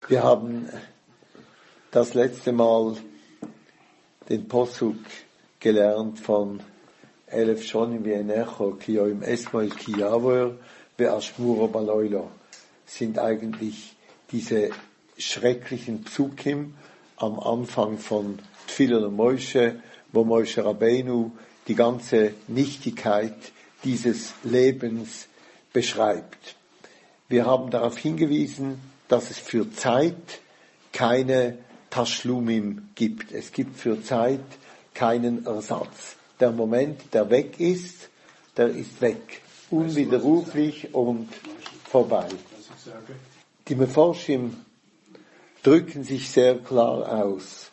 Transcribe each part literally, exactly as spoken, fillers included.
Wir haben das letzte Mal den Posuk gelernt von Elef Shonim V'Enecho Ki Yoim Esmoel Ki Yavor Ve'Ashmuro Baloilo. Sind eigentlich diese schrecklichen Psukim am Anfang von Tfilin und Moshe, wo Moshe Rabbeinu die ganze Nichtigkeit dieses Lebens beschreibt. Wir haben darauf hingewiesen, dass es für Zeit keine Tashlumim gibt. Es gibt für Zeit keinen Ersatz. Der Moment, der weg ist, der ist weg. Unwiderruflich und vorbei. Die Meforshim drücken sich sehr klar aus.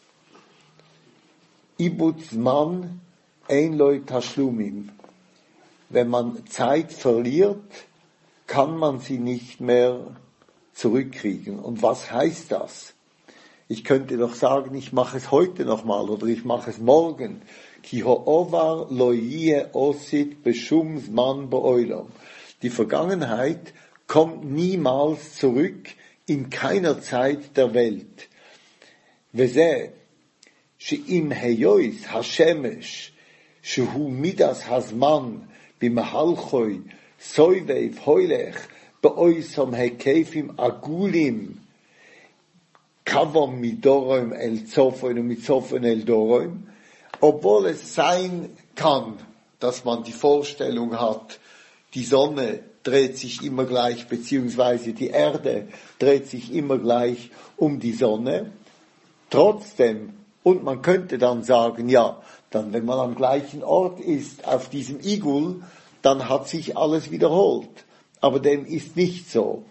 Ibut Zman ein Loi Tashlumim. Wenn man Zeit verliert, kann man sie nicht mehr zurückkriegen. Und was heißt das? Ich könnte doch sagen, ich mache es heute nochmal oder ich mache es morgen. Ki ho'ovar lo yeh osit beshum zman be'olam. Die Vergangenheit kommt niemals zurück in keiner Zeit der Welt. Veze she'im heyois hashemesh shehu midas hazman b'mahalchoi soivev hoilech beoisom hekefim agulim kavom midoroim el zofoin und mit zofoin el doroim. Obwohl es sein kann, dass man die Vorstellung hat, die Sonne dreht sich immer gleich, beziehungsweise die Erde dreht sich immer gleich um die Sonne, trotzdem, und man könnte dann sagen, ja, dann wenn man am gleichen Ort ist, auf diesem Igul, dann hat sich alles wiederholt. Aber dem ist nicht so.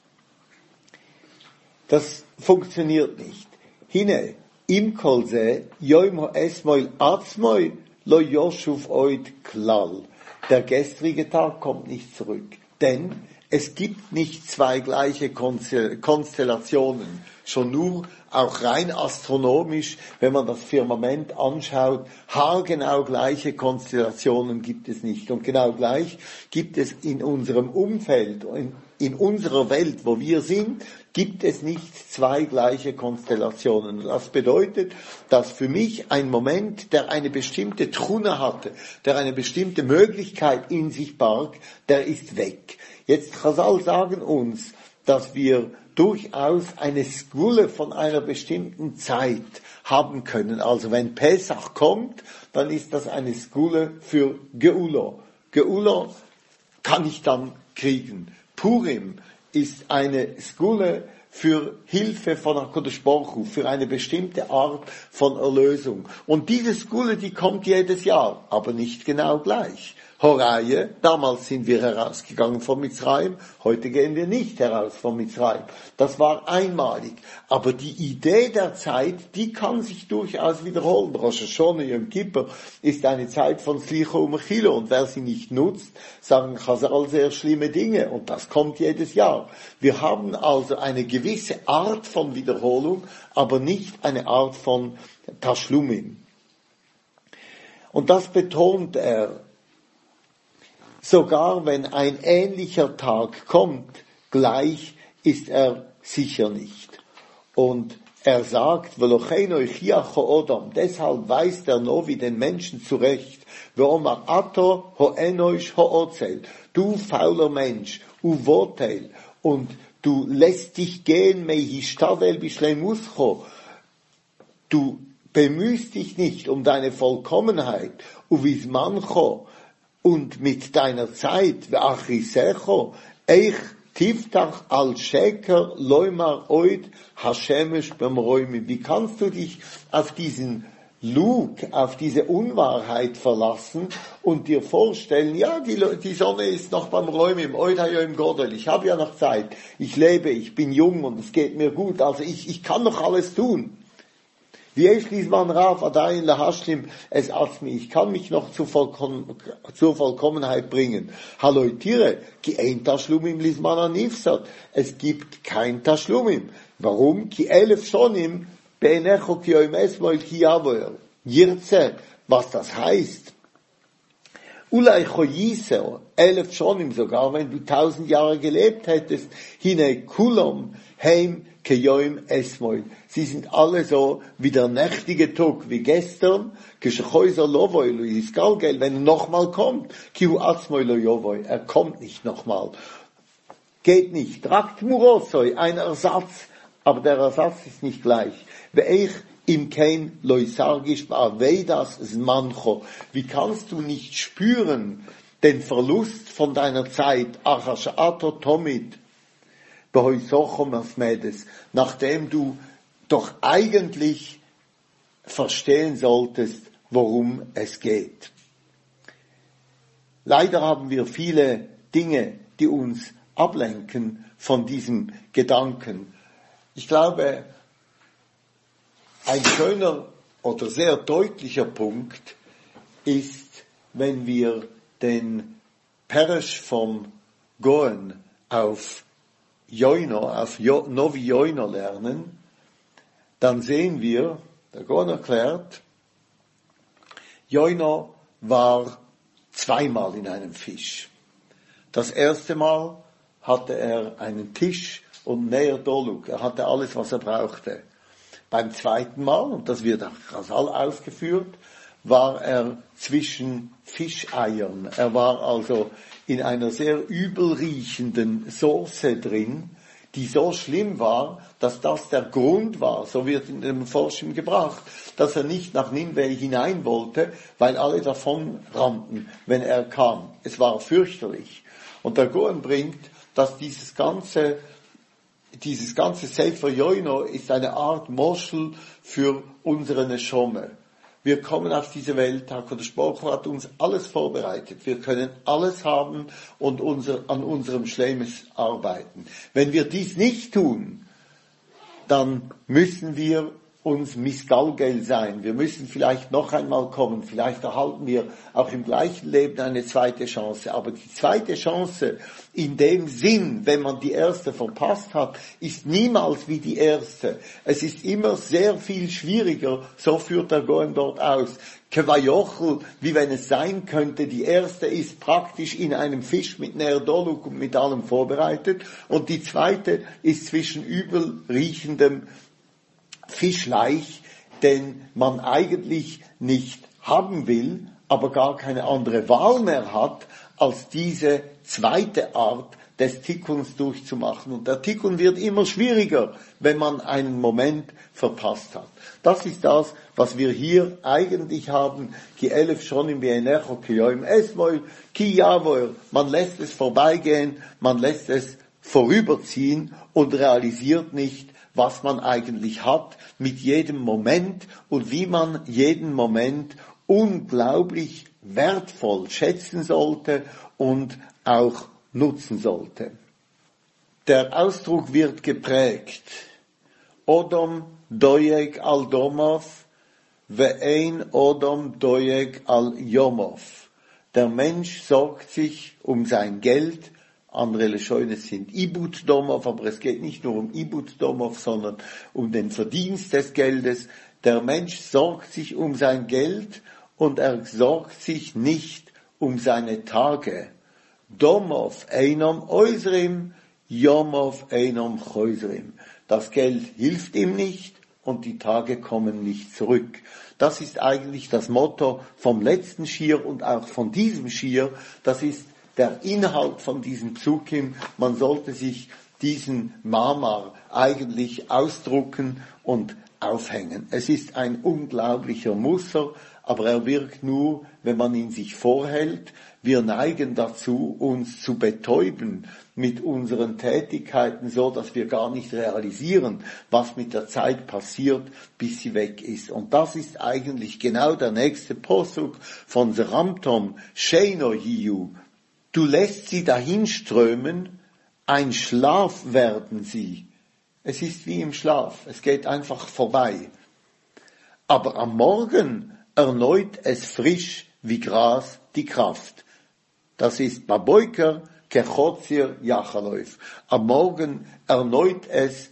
Das funktioniert nicht. Hine, im Kolse, yoim ho esmoil atzmoil, lo yoshuv oid klal. Der gestrige Tag kommt nicht zurück. Denn es gibt nicht zwei gleiche Konstellationen. Schon nur, auch rein astronomisch, wenn man das Firmament anschaut, haargenau gleiche Konstellationen gibt es nicht. Und genau gleich gibt es in unserem Umfeld, in, in unserer Welt, wo wir sind, gibt es nicht zwei gleiche Konstellationen. Das bedeutet, dass für mich ein Moment, der eine bestimmte Trune hatte, der eine bestimmte Möglichkeit in sich barg, der ist weg. Jetzt Chazal sagen uns, dass wir durchaus eine Skule von einer bestimmten Zeit haben können. Also wenn Pesach kommt, dann ist das eine Skule für Geulo. Geulo kann ich dann kriegen. Purim ist eine Skule für Hilfe von HaKadosh Baruch Hu, für eine bestimmte Art von Erlösung. Und diese Skule, die kommt jedes Jahr, aber nicht genau gleich. Horaye, damals sind wir herausgegangen von Mitzrayim, heute gehen wir nicht heraus von Mitzrayim. Das war einmalig. Aber die Idee der Zeit, die kann sich durchaus wiederholen. Rosh Hashanah, Yom Kippur ist eine Zeit von Slicha und Mechila. Und wer sie nicht nutzt, sagen Chazal sehr schlimme Dinge. Und das kommt jedes Jahr. Wir haben also eine gewisse Art von Wiederholung, aber nicht eine Art von Tashlumim. Und das betont er. Sogar wenn ein ähnlicher Tag kommt, gleich ist er sicher nicht. Und er sagt, deshalb weist der Novi den Menschen zurecht, du fauler Mensch, uvotel, und du lässt dich gehen, du bemühst dich nicht um deine Vollkommenheit, und mit deiner Zeit, eich tiftach al sheker loimar oid hashemesh bemroimi. Wie kannst du dich auf diesen Lug, auf diese Unwahrheit verlassen und dir vorstellen, ja, die, die Sonne ist noch beim Räumim, oid hayoim godel, ich habe ja noch Zeit, ich lebe, ich bin jung und es geht mir gut, also ich, ich kann noch alles tun. Ich kann mich noch zur, Vollkommen, zur Vollkommenheit bringen. Hallo Tiere, es gibt kein Tashlumim. Warum? Was das heißt? Ulai choyiser, elf Shonim sogar, wenn du tausend Jahre gelebt hättest, hine kulam, heim kejoim esmoil. Sie sind alle so wie der nächtige Tag, wie gestern, geschechäuser lovoi, Luis Galgel, wenn er nochmal kommt, kiu atzmoil lovoi, er kommt nicht nochmal. Geht nicht. Tragt murosoi, ein Ersatz, aber der Ersatz ist nicht gleich. Veich im kein loisargisch das zmancho. Wie kannst du nicht spüren den Verlust von deiner Zeit, achashato tomit, nachdem du doch eigentlich verstehen solltest, worum es geht. Leider haben wir viele Dinge, die uns ablenken von diesem Gedanken. Ich glaube, ein schöner oder sehr deutlicher Punkt ist, wenn wir den Peresh vom Goen auf Joino, auf jo, Novi Joino lernen, dann sehen wir, der Goen erklärt, Joino war zweimal in einem Fisch. Das erste Mal hatte er einen Tisch und Neer Doluk. Er hatte alles, was er brauchte. Beim zweiten Mal, und das wird auch Chazal ausgeführt, war er zwischen Fischeiern. Er war also in einer sehr übelriechenden Soße drin, die so schlimm war, dass das der Grund war, so wird in dem Forschung gebracht, dass er nicht nach Nineveh hinein wollte, weil alle davon rannten, wenn er kam. Es war fürchterlich. Und der Goen bringt, dass dieses ganze Dieses ganze Sefer Joino ist eine Art Moschel für unsere Neshome. Wir kommen auf diese Welt, der Spruch hat uns alles vorbereitet. Wir können alles haben und unser, an unserem Schleimes arbeiten. Wenn wir dies nicht tun, dann müssen wir uns Misgalgel sein. Wir müssen vielleicht noch einmal kommen. Vielleicht erhalten wir auch im gleichen Leben eine zweite Chance. Aber die zweite Chance in dem Sinn, wenn man die erste verpasst hat, ist niemals wie die erste. Es ist immer sehr viel schwieriger. So führt der Goen dort aus. Kevajochel, wie wenn es sein könnte, die erste ist praktisch in einem Fisch mit Nerdoluk und mit allem vorbereitet. Und die zweite ist zwischen übel riechendem Fischleich, den man eigentlich nicht haben will, aber gar keine andere Wahl mehr hat, als diese zweite Art des Tikkuns durchzumachen. Und der Tikkun wird immer schwieriger, wenn man einen Moment verpasst hat. Das ist das, was wir hier eigentlich haben. Ki elef schon im Bienecho, ki yoim esmoil, ki yavoir. Man lässt es vorbeigehen, man lässt es vorüberziehen und realisiert nicht, was man eigentlich hat mit jedem Moment und wie man jeden Moment unglaublich wertvoll schätzen sollte und auch nutzen sollte. Der Ausdruck wird geprägt. Odom doyeg al domov ve'ein odom doyeg al yomov. Der Mensch sorgt sich um sein Geld. Andere Leschoines sind Ibut Domov, aber es geht nicht nur um Ibut Domov, sondern um den Verdienst des Geldes. Der Mensch sorgt sich um sein Geld und er sorgt sich nicht um seine Tage. Domov einom oisrim, Yomov einom choisrim. Das Geld hilft ihm nicht und die Tage kommen nicht zurück. Das ist eigentlich das Motto vom letzten Schir und auch von diesem Schir. Das ist der Inhalt von diesem Psukim. Man sollte sich diesen Mamar eigentlich ausdrucken und aufhängen. Es ist ein unglaublicher Musser, aber er wirkt nur, wenn man ihn sich vorhält. Wir neigen dazu, uns zu betäuben mit unseren Tätigkeiten, so dass wir gar nicht realisieren, was mit der Zeit passiert, bis sie weg ist. Und das ist eigentlich genau der nächste Posuk von Seramtom, Sheino Hiu. Du lässt sie dahinströmen, ein Schlaf werden sie. Es ist wie im Schlaf, es geht einfach vorbei. Aber am Morgen erneut es frisch wie Gras die Kraft. Das ist Baboiker, Kechotzir, Jachaloif. Am Morgen erneut es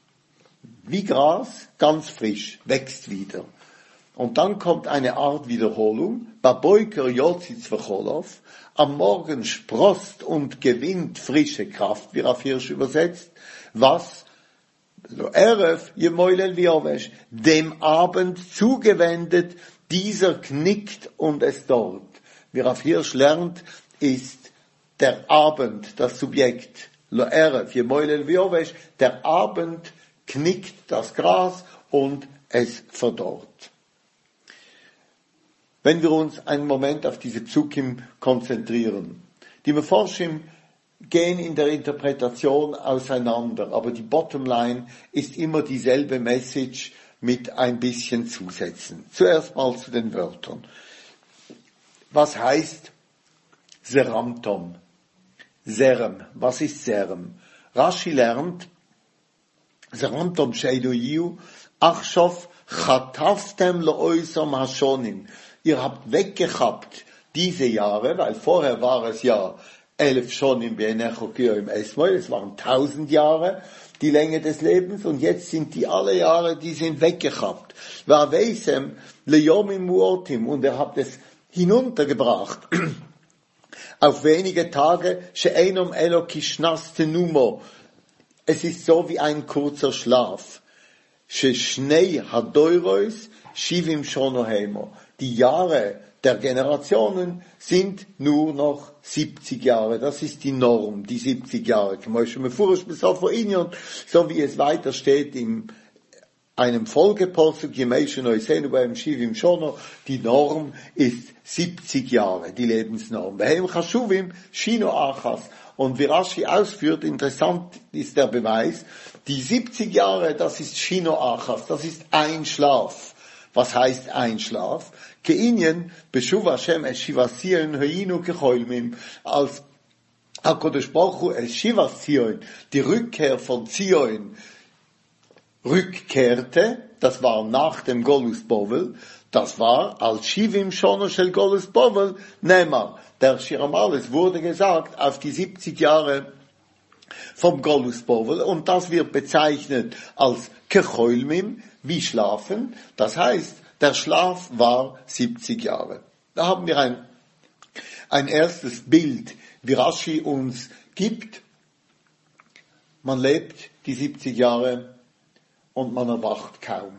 wie Gras, ganz frisch, wächst wieder. Und dann kommt eine Art Wiederholung. Baboiker, Yotzitz, Vecholov. Am Morgen sprost und gewinnt frische Kraft, wie auf Hirsch übersetzt, was Lo Erev Yemoilel Viovesh, dem Abend zugewendet, dieser knickt und es dort. Wie Rav Hirsch lernt, ist der Abend das Subjekt. Lo Erev Yemoilel Viovesh, der Abend knickt das Gras und es verdorrt. Wenn wir uns einen Moment auf diese Psukim konzentrieren. Die Meforschim gehen in der Interpretation auseinander, aber die Bottomline ist immer dieselbe Message mit ein bisschen Zusätzen. Zuerst mal zu den Wörtern. Was heißt Seramtom? Serem. Was ist Serem? Rashi lernt, Seramtom Sheidoyu, Achshov Chataftem Leoisam Hashonim. Ihr habt weggehabt diese Jahre, weil vorher war es ja elf schon im Benechokia im Esmoil, es waren tausend Jahre, die Länge des Lebens, und jetzt sind die alle Jahre, die sind weggehabt. Vaveisem leyomim muotim, und er hat es hinuntergebracht auf wenige Tage, she'enom elokishnas tenumo. Es ist so wie ein kurzer Schlaf. She'shnei hadoirois shivim shonohemo. Die Jahre der Generationen sind nur noch siebzig Jahre. Das ist die Norm, die siebzig Jahre. So wie es weiter steht in einem Folgepostuk, die Norm ist siebzig Jahre, die Lebensnorm. Und wie Rashi ausführt, interessant ist der Beweis, die siebzig Jahre, das ist Shino Achas, das ist ein Schlaf. Was heißt ein Schlaf? Keinyen beshuv Hashem es Shivas Zion hoinu kecholmim, als HaKadosh Baruch Hu es Shivas Zion, die Rückkehr von Zion, rückkehrte, das war nach dem Golus Bovel, das war als Shivim Shono Shel Golus Bovel, Nemar, der Shiramal, es wurde gesagt, auf die siebzig Jahre vom Golus Bovel, und das wird bezeichnet als Kecholmim, wie schlafen, das heißt, der Schlaf war siebzig Jahre. Da haben wir ein, ein erstes Bild, wie Rashi uns gibt. Man lebt die siebzig Jahre und man erwacht kaum.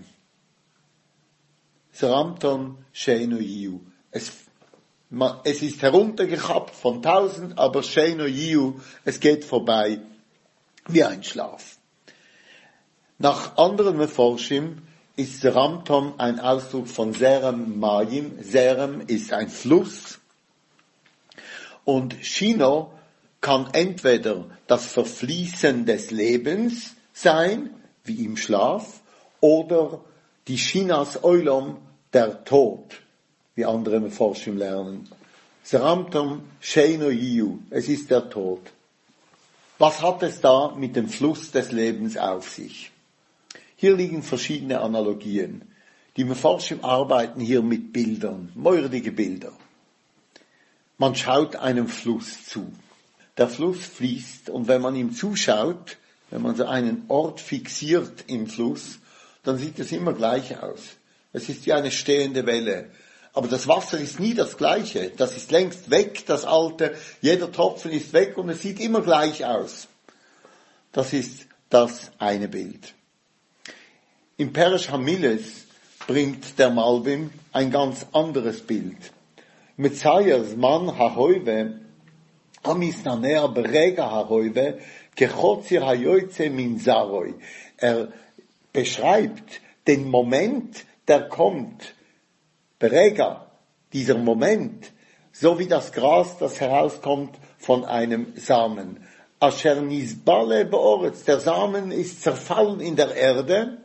Seramton Sheino Yiu. Es, man, es ist heruntergekappt von tausend, aber Sheino Yiu, es geht vorbei wie ein Schlaf. Nach anderen Meforschim ist Seramtom ein Ausdruck von Serem Mayim. Serem ist ein Fluss. Und Shino kann entweder das Verfließen des Lebens sein, wie im Schlaf, oder die Shinas Oilom, der Tod, wie andere Meforschim lernen. Seramtom Sheino Yiu, es ist der Tod. Was hat es da mit dem Fluss des Lebens auf sich? Hier liegen verschiedene Analogien. Die Meforschim arbeiten hier mit Bildern, mordige Bilder. Man schaut einem Fluss zu. Der Fluss fließt, und wenn man ihm zuschaut, wenn man so einen Ort fixiert im Fluss, dann sieht es immer gleich aus. Es ist wie eine stehende Welle. Aber das Wasser ist nie das Gleiche. Das ist längst weg, das Alte. Jeder Tropfen ist weg und es sieht immer gleich aus. Das ist das eine Bild. Im Peresh Hamiles bringt der Malbim ein ganz anderes Bild. Mezayers man hahoive, amis nanea berega hahoive, kechotzir hayoyze min zaroi. Er beschreibt den Moment, der kommt. Berega, dieser Moment, so wie das Gras, das herauskommt von einem Samen. Asher nisbale beoretz, der Samen ist zerfallen in der Erde,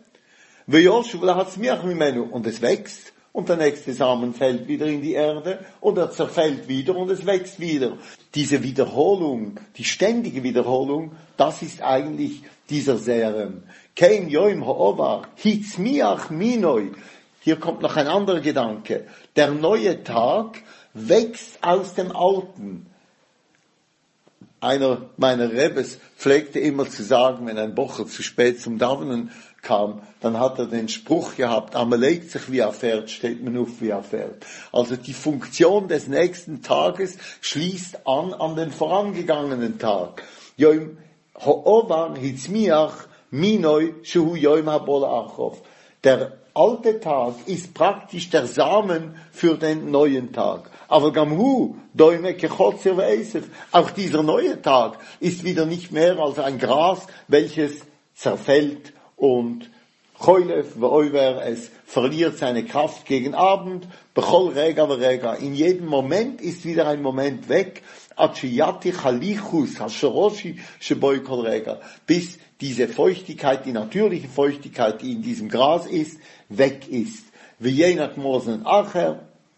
und es wächst, und der nächste Samen fällt wieder in die Erde, und er zerfällt wieder, und es wächst wieder. Diese Wiederholung, die ständige Wiederholung, das ist eigentlich dieser Serem. Kein Yoim Ha'ovar, Hitzmiach Minoi. Hier kommt noch ein anderer Gedanke. Der neue Tag wächst aus dem Alten. Einer meiner Rebbes pflegte immer zu sagen, wenn ein Bocher zu spät zum Davenen kam, dann hat er den Spruch gehabt, man legt sich wie ein Pferd, steht man auf wie ein Pferd. Also die Funktion des nächsten Tages schließt an an den vorangegangenen Tag. Yoim Ha'ovar Hitzmiach Minoi shehu yoim habol achov. Der alte Tag ist praktisch der Samen für den neuen Tag. Aber gamhu doime kechotzer ve'esef. Auch dieser neue Tag ist wieder nicht mehr als ein Gras, welches zerfällt und choylef ve'oiver, es verliert seine Kraft gegen Abend. Bechol rega ve'rega. In jedem Moment ist wieder ein Moment weg. Achiyati chalichus hashoroshi sheboi kol rega. Bis diese Feuchtigkeit, die natürliche Feuchtigkeit, die in diesem Gras ist, weg ist. V'yenat mosen acher,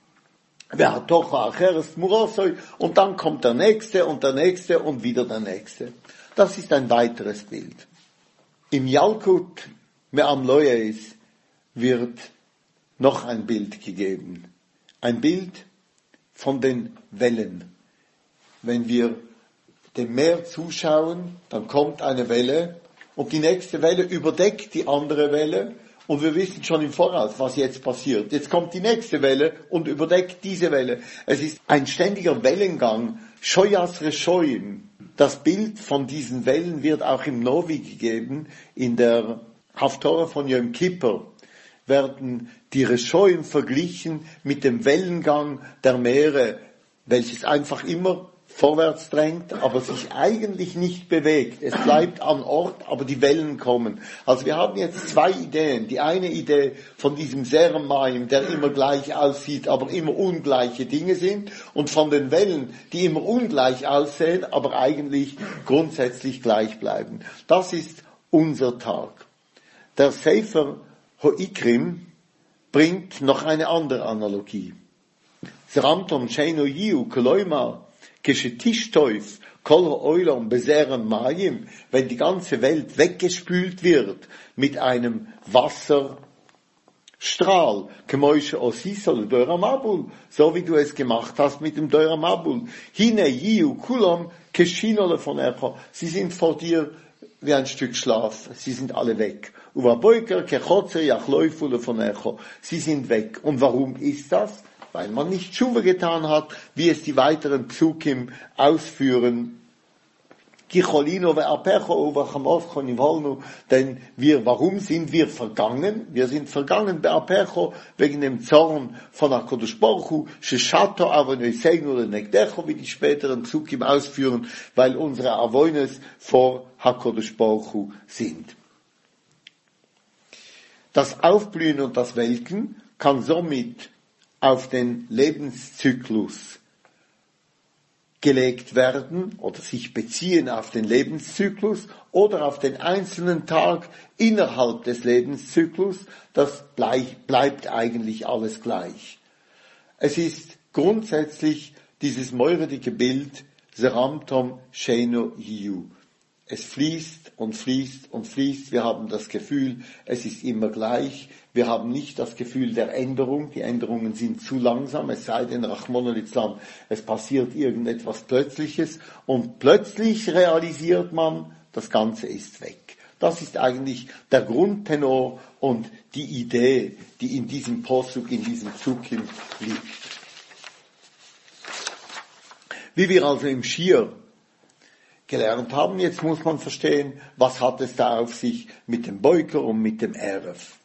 v'hatocha acheres murosoi, und dann kommt der nächste und der nächste und wieder der nächste. Das ist ein weiteres Bild. Im Yalkut Me'am Loyes wird noch ein Bild gegeben. Ein Bild von den Wellen. Wenn wir dem Meer zuschauen, dann kommt eine Welle und die nächste Welle überdeckt die andere Welle und wir wissen schon im Voraus, was jetzt passiert. Jetzt kommt die nächste Welle und überdeckt diese Welle. Es ist ein ständiger Wellengang. Shoyas Reshoim. Das Bild von diesen Wellen wird auch im Novi gegeben. In der Haftorah von Yom Kippur werden die Reshoim verglichen mit dem Wellengang der Meere, welches einfach immer vorwärts drängt, aber sich eigentlich nicht bewegt. Es bleibt an Ort, aber die Wellen kommen. Also wir haben jetzt zwei Ideen. Die eine Idee von diesem Sermaim, der immer gleich aussieht, aber immer ungleiche Dinge sind, und von den Wellen, die immer ungleich aussehen, aber eigentlich grundsätzlich gleich bleiben. Das ist unser Tag. Der Sefer Hoikrim bringt noch eine andere Analogie. Zramtom Sheino Yiu Kloima Geschetishtoif, kol ha'olam beserem mayim, wenn die ganze Welt weggespült wird mit einem Wasserstrahl, kemoische osisol deuramabul, so wie du es gemacht hast mit dem deuramabul, hine yiu kulam keshinole von ercho, sie sind vor dir wie ein Stück Schlaf, sie sind alle weg. Uva boiker kechotzer yachloifule von ercho, sie sind weg. Und warum ist das? Weil man nicht Tshuva getan hat, wie es die weiteren Psukim ausführen. Denn wir, warum sind wir vergangen? Wir sind vergangen bei Apecho wegen dem Zorn von HaKadosh Baruch Hu, Sheshato Avoneseinu lenegdecho, wie die späteren Psukim ausführen, weil unsere Avones vor HaKadosh Baruch Hu sind. Das Aufblühen und das Welken kann somit auf den Lebenszyklus gelegt werden oder sich beziehen auf den Lebenszyklus oder auf den einzelnen Tag innerhalb des Lebenszyklus. Das bleibt eigentlich alles gleich. Es ist grundsätzlich dieses meuredige Bild Zeramtom Sheino Yiu. Es fließt und fließt und fließt. Wir haben das Gefühl, es ist immer gleich. Wir haben nicht das Gefühl der Änderung. Die Änderungen sind zu langsam, es sei denn, Rachmon al-Islam, es passiert irgendetwas Plötzliches und plötzlich realisiert man, das Ganze ist weg. Das ist eigentlich der Grundtenor und die Idee, die in diesem Posuk, in diesem Psukim liegt. Wie wir also im Schir gelernt haben, jetzt muss man verstehen, was hat es da auf sich mit dem Boiker und mit dem Erev.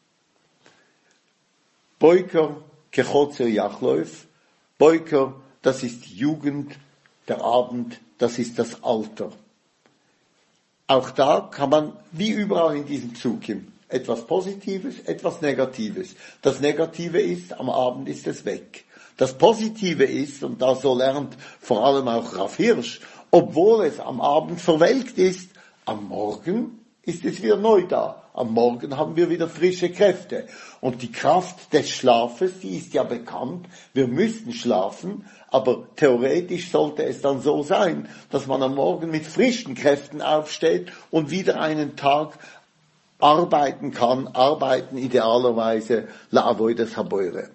Boiker, Kechotzer Yachloif. Boiker, das ist die Jugend, der Abend, das ist das Alter. Auch da kann man, wie überall in diesem Psukim, etwas Positives, etwas Negatives. Das Negative ist, am Abend ist es weg. Das Positive ist, und da so lernt vor allem auch Rav Hirsch, obwohl es am Abend verwelkt ist, am Morgen ist es wieder neu da. Am Morgen haben wir wieder frische Kräfte. Und die Kraft des Schlafes, die ist ja bekannt. Wir müssen schlafen, aber theoretisch sollte es dann so sein, dass man am Morgen mit frischen Kräften aufsteht und wieder einen Tag arbeiten kann. Arbeiten idealerweise la avodas haboire.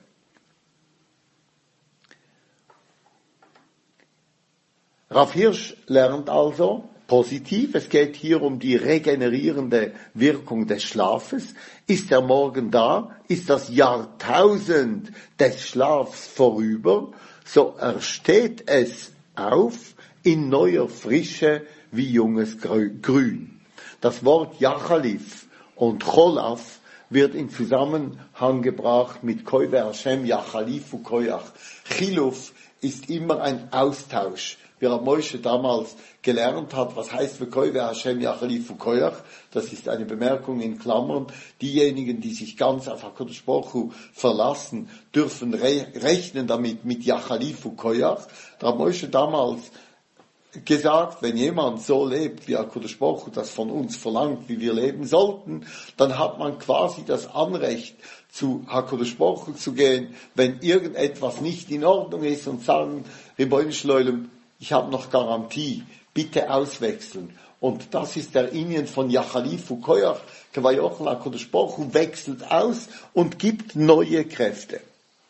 Rav Hirsch lernt also positiv, es geht hier um die regenerierende Wirkung des Schlafes. Ist der Morgen da, ist das Jahrtausend des Schlafs vorüber, so ersteht es auf in neuer Frische wie junges Grün. Das Wort Jachalif und Cholaf wird in Zusammenhang gebracht mit Koive Hashem, Jachalifu Koyach. Chiluf ist immer ein Austausch. Wie Rab Moshe damals gelernt hat, was heißt Koive Hashem, Jachalifu Koyach, das ist eine Bemerkung in Klammern. Diejenigen, die sich ganz auf HaKadosh Baruch Hu verlassen, dürfen re- rechnen damit mit Jachalifu Koyach. Rab Moshe damals gesagt, wenn jemand so lebt, wie HaKadosh Baruch Hu das von uns verlangt, wie wir leben sollten, dann hat man quasi das Anrecht, zu HaKadosh Baruch Hu zu gehen, wenn irgendetwas nicht in Ordnung ist und sagen, Ribono Shel Olam, ich habe noch Garantie, bitte auswechseln. Und das ist der Inyan von Jachalifu Koyach, Kavayochel HaKadosh Baruch Hu wechselt aus und gibt neue Kräfte.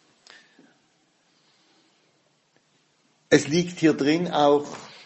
Es liegt hier drin auch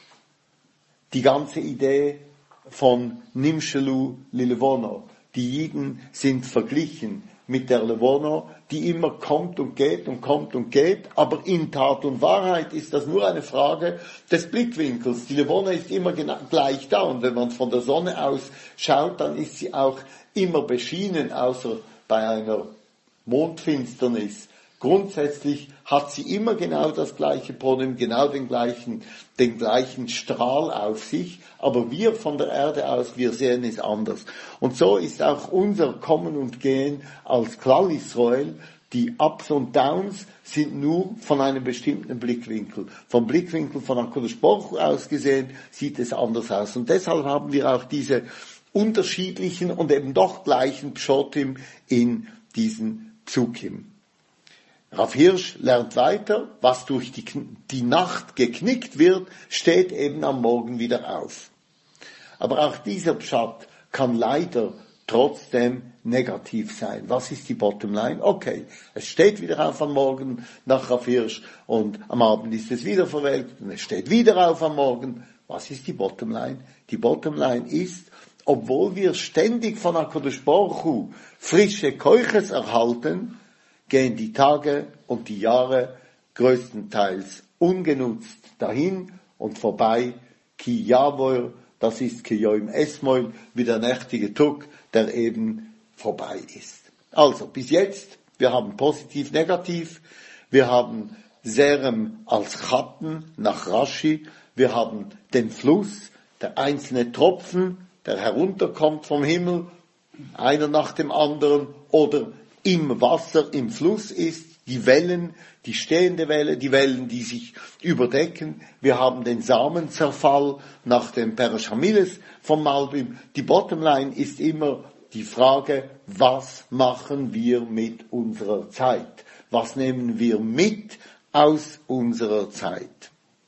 die ganze Idee von Nimshelu Lilevono. Die Jiden sind verglichen mit der Levono, die immer kommt und geht und kommt und geht, aber in Tat und Wahrheit ist das nur eine Frage des Blickwinkels. Die Levono ist immer genau gleich da und wenn man von der Sonne aus schaut, dann ist sie auch immer beschienen, außer bei einer Mondfinsternis. Grundsätzlich hat sie immer genau das gleiche Problem, genau den gleichen, den gleichen Strahl auf sich, aber wir von der Erde aus, wir sehen es anders. Und so ist auch unser Kommen und Gehen als Klal Israel, die Ups und Downs sind nur von einem bestimmten Blickwinkel. Vom Blickwinkel von HaKadosh Baruch Hu aus gesehen sieht es anders aus. Und deshalb haben wir auch diese unterschiedlichen und eben doch gleichen Pschotim in diesen Psukim. Rav Hirsch lernt weiter, was durch die, die Nacht geknickt wird, steht eben am Morgen wieder auf. Aber auch dieser Pshat kann leider trotzdem negativ sein. Was ist die Bottomline? Okay, es steht wieder auf am Morgen nach Rav Hirsch und am Abend ist es wieder verwelkt und es steht wieder auf am Morgen. Was ist die Bottomline? Die Bottomline ist, obwohl wir ständig von HaKadosh Baruch Hu frische Keuches erhalten, gehen die Tage und die Jahre größtenteils ungenutzt dahin und vorbei. Ki Yavor, das ist Ki Yoim Esmoil, wie der nächtige Tag, der eben vorbei ist. Also, bis jetzt, wir haben positiv, negativ, wir haben Serem als Chatten nach Rashi, wir haben den Fluss, der einzelne Tropfen, der herunterkommt vom Himmel, einer nach dem anderen, oder im Wasser, im Fluss ist, die Wellen, die stehende Welle, die Wellen, die sich überdecken. Wir haben den Samenzerfall nach dem Peresh Hamiles vom Malbim. Die Bottomline ist immer die Frage, was machen wir mit unserer Zeit? Was nehmen wir mit aus unserer Zeit?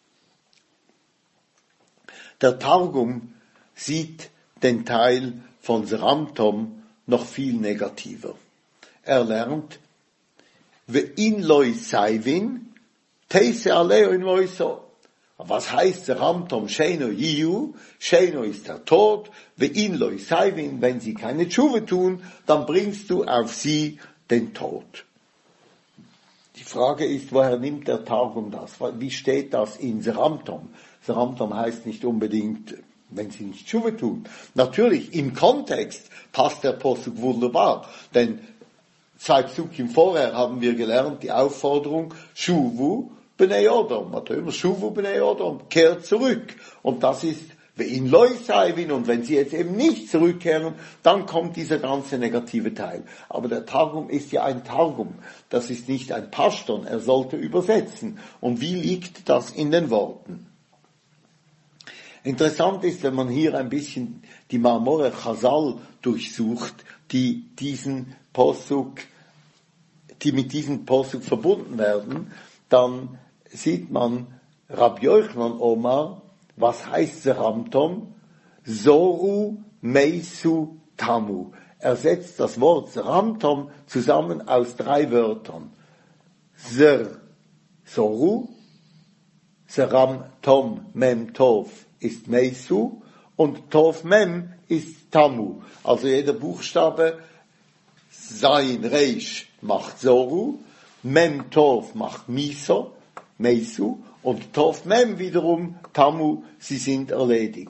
Der Targum sieht den Teil von Seramtom noch viel negativer. Er lernt, Ve'in loi saivin, teise aleo in moiso. Was heißt der Ramtom? Sheino yiu, Sheino ist der Tod, Ve'in loi saivin, wenn sie keine Tshuve tun, dann bringst du auf sie den Tod. Die Frage ist, woher nimmt der Targum das? Wie steht das in Seramtom? Seramtom heißt nicht unbedingt, wenn sie nicht Tshuve tun. Natürlich, im Kontext passt der Posuk wunderbar, denn zwei Psukim vorher haben wir gelernt, die Aufforderung, Shuvu b'nei Odom. Shuvu b'nei Odom, kehrt zurück. Und das ist, ve'in loi saivin, und wenn sie jetzt eben nicht zurückkehren, dann kommt dieser ganze negative Teil. Aber der Targum ist ja ein Targum. Das ist nicht ein Pashton, er sollte übersetzen. Und wie liegt das in den Worten? Interessant ist, wenn man hier ein bisschen die Marmore Chazal durchsucht, die diesen Posuk, die mit diesem Posuk verbunden werden, dann sieht man Rabbi Yochanan Omar, was heißt Seramtom? Zoru Meisu Tamu. Er setzt das Wort Seramtom zusammen aus drei Wörtern. Zer, Zoru, Seramtom, Mem Tov ist Meisu und Tov Mem ist Tamu. Also jeder Buchstabe Zayin Reish macht Zoru, Mem Tov macht Miso, Meisu und Tov Mem wiederum Tamu, sie sind erledigt.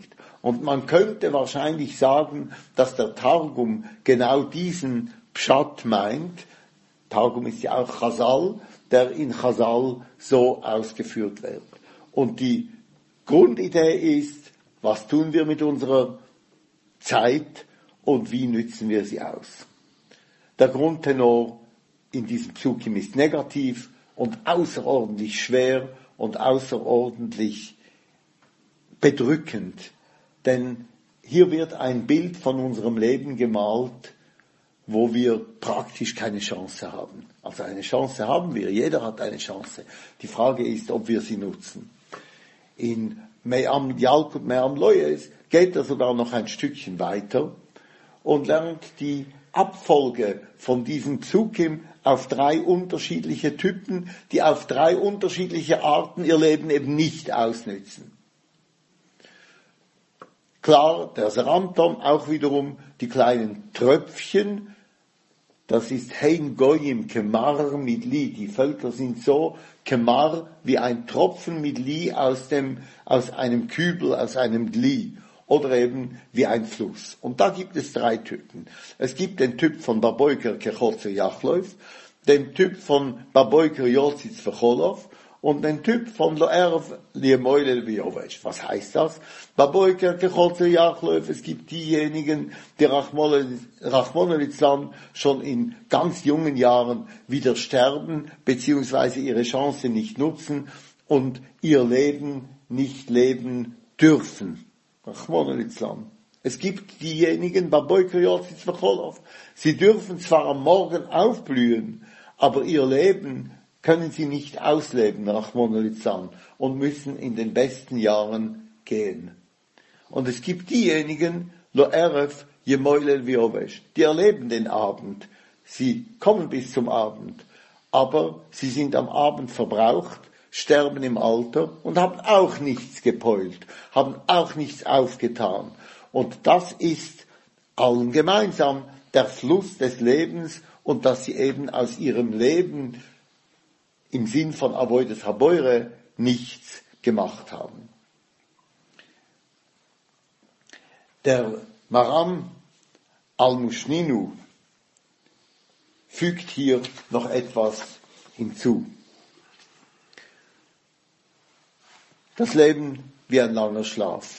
Und man könnte wahrscheinlich sagen, dass der Targum genau diesen Pshat meint. Targum ist ja auch Chazal, der in Chazal so ausgeführt wird. Und die Grundidee ist, was tun wir mit unserer Zeit und wie nützen wir sie aus? Der Grundtenor in diesem Psukim ist negativ und außerordentlich schwer und außerordentlich bedrückend. Denn hier wird ein Bild von unserem Leben gemalt, wo wir praktisch keine Chance haben. Also eine Chance haben wir, jeder hat eine Chance. Die Frage ist, ob wir sie nutzen. In Me'am Yalkut Me'am Loyes geht er sogar noch ein Stückchen weiter und lernt die Abfolge von diesem Psukim auf drei unterschiedliche Typen, die auf drei unterschiedliche Arten ihr Leben eben nicht ausnützen. Klar, der Seramtom, auch wiederum die kleinen Tröpfchen, das ist Hein Goyim Kemar mit Li. Die Völker sind so Kemar wie ein Tropfen mit Li aus dem, aus einem Kübel, aus einem Li. Oder eben wie ein Fluss. Und da gibt es drei Typen. Es gibt den Typ von Baboiker Kechotzer Yachleuf, den Typ von Baboiker Yotzitz Vecholov und den Typ von Loerv Liemoyle Viovesh. Was heißt das? Baboiker Kechotzer Yachleuf, es gibt diejenigen, die Rachmonelitzlan schon in ganz jungen Jahren wieder sterben, beziehungsweise ihre Chance nicht nutzen und ihr Leben nicht leben dürfen. Es gibt diejenigen, sie dürfen zwar am Morgen aufblühen, aber ihr Leben können sie nicht ausleben, und müssen in den besten Jahren gehen. Und es gibt diejenigen, die erleben den Abend, sie kommen bis zum Abend, aber sie sind am Abend verbraucht, sterben im Alter und haben auch nichts gepeult, haben auch nichts aufgetan. Und das ist allen gemeinsam der Fluss des Lebens und dass sie eben aus ihrem Leben im Sinn von Avoides Haboire nichts gemacht haben. Der Maram al-Mushninu fügt hier noch etwas hinzu. Das Leben wie ein langer Schlaf.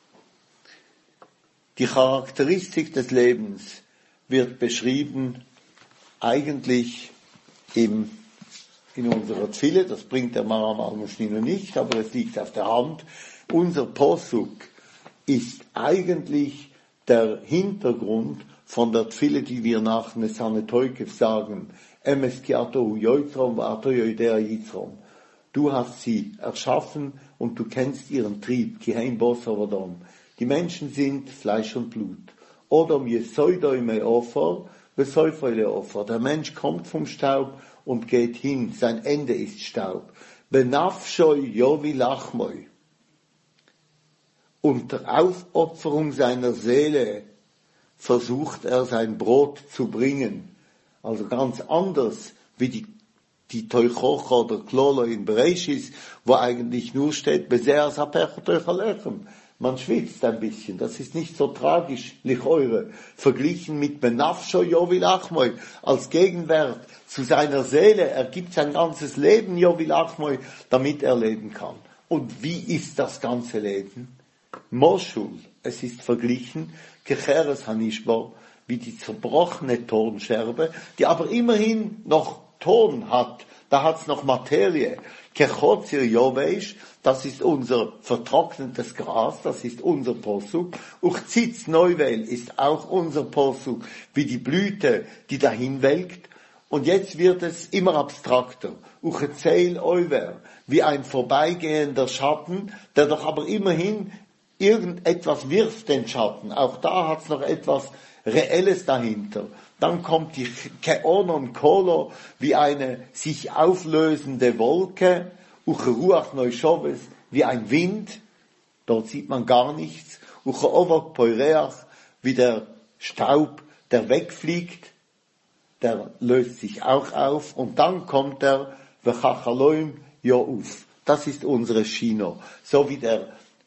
Die Charakteristik des Lebens wird beschrieben eigentlich im, in unserer Tfille. Das bringt der Maram al-Mushninu nicht, aber es liegt auf der Hand. Unser Posuk ist eigentlich der Hintergrund von der Tfille, die wir nach Nesane Teukev sagen. Emes ki atohu yoitrom wa ato yoidea yitzrom. Du hast sie erschaffen und du kennst ihren Trieb. Kihein Bosa Vodom. Die Menschen sind Fleisch und Blut. Odom Yesoidoi me Ofer, Besoifeule Ofer. Der Mensch kommt vom Staub und geht hin. Sein Ende ist Staub. Benafshoi Yovi Lachmoi. Unter Aufopferung seiner Seele versucht er sein Brot zu bringen. Also ganz anders wie die die Teuchocha oder Klolo in Bereshis, wo eigentlich nur steht, Beseas hapecha teuchalechem. Man schwitzt ein bisschen, das ist nicht so tragisch, licheure, verglichen mit Benafsho Yovi Lachmoi, als Gegenwert zu seiner Seele, er gibt sein ganzes Leben Yovi Lachmoi, damit er leben kann. Und wie ist das ganze Leben? Moschul, es ist verglichen, Kecheres Hanishbo, wie die zerbrochene Tonscherbe, die aber immerhin noch Ton hat, da hat's noch Materie. Kechozir Yovesh, das ist unser vertrocknetes Gras, das ist unser Posuk. Uchzitz Neuwel ist auch unser Posuk, wie die Blüte, die dahin welkt. Und jetzt wird es immer abstrakter. Uchezeil Euver, wie ein vorbeigehender Schatten, der doch aber immerhin irgendetwas wirft, den Schatten. Auch da hat's noch etwas Reelles dahinter. Dann kommt die Keonon Kolo wie eine sich auflösende Wolke, Ucheruach Neushoves wie ein Wind, dort sieht man gar nichts, Ucheovok Poireach wie der Staub, der wegfliegt, der löst sich auch auf und dann kommt der Vechachaloim Youf. Das ist unsere Shino, so wie der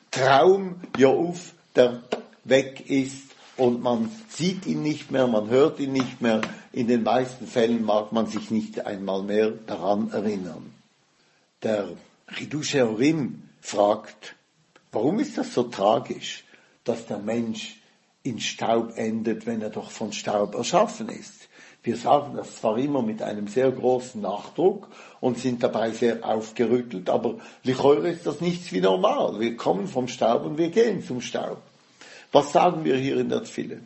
Traum Jouf, der weg ist und man sieht ihn nicht mehr, man hört ihn nicht mehr. In den meisten Fällen mag man sich nicht einmal mehr daran erinnern. Der Chidushei HaOrim fragt, warum ist das so tragisch, dass der Mensch in Staub endet, wenn er doch von Staub erschaffen ist? Wir sagen das zwar immer mit einem sehr großen Nachdruck und sind dabei sehr aufgerüttelt, aber lichore ist das nichts wie normal. Wir kommen vom Staub und wir gehen zum Staub. Was sagen wir hier in der Tfille?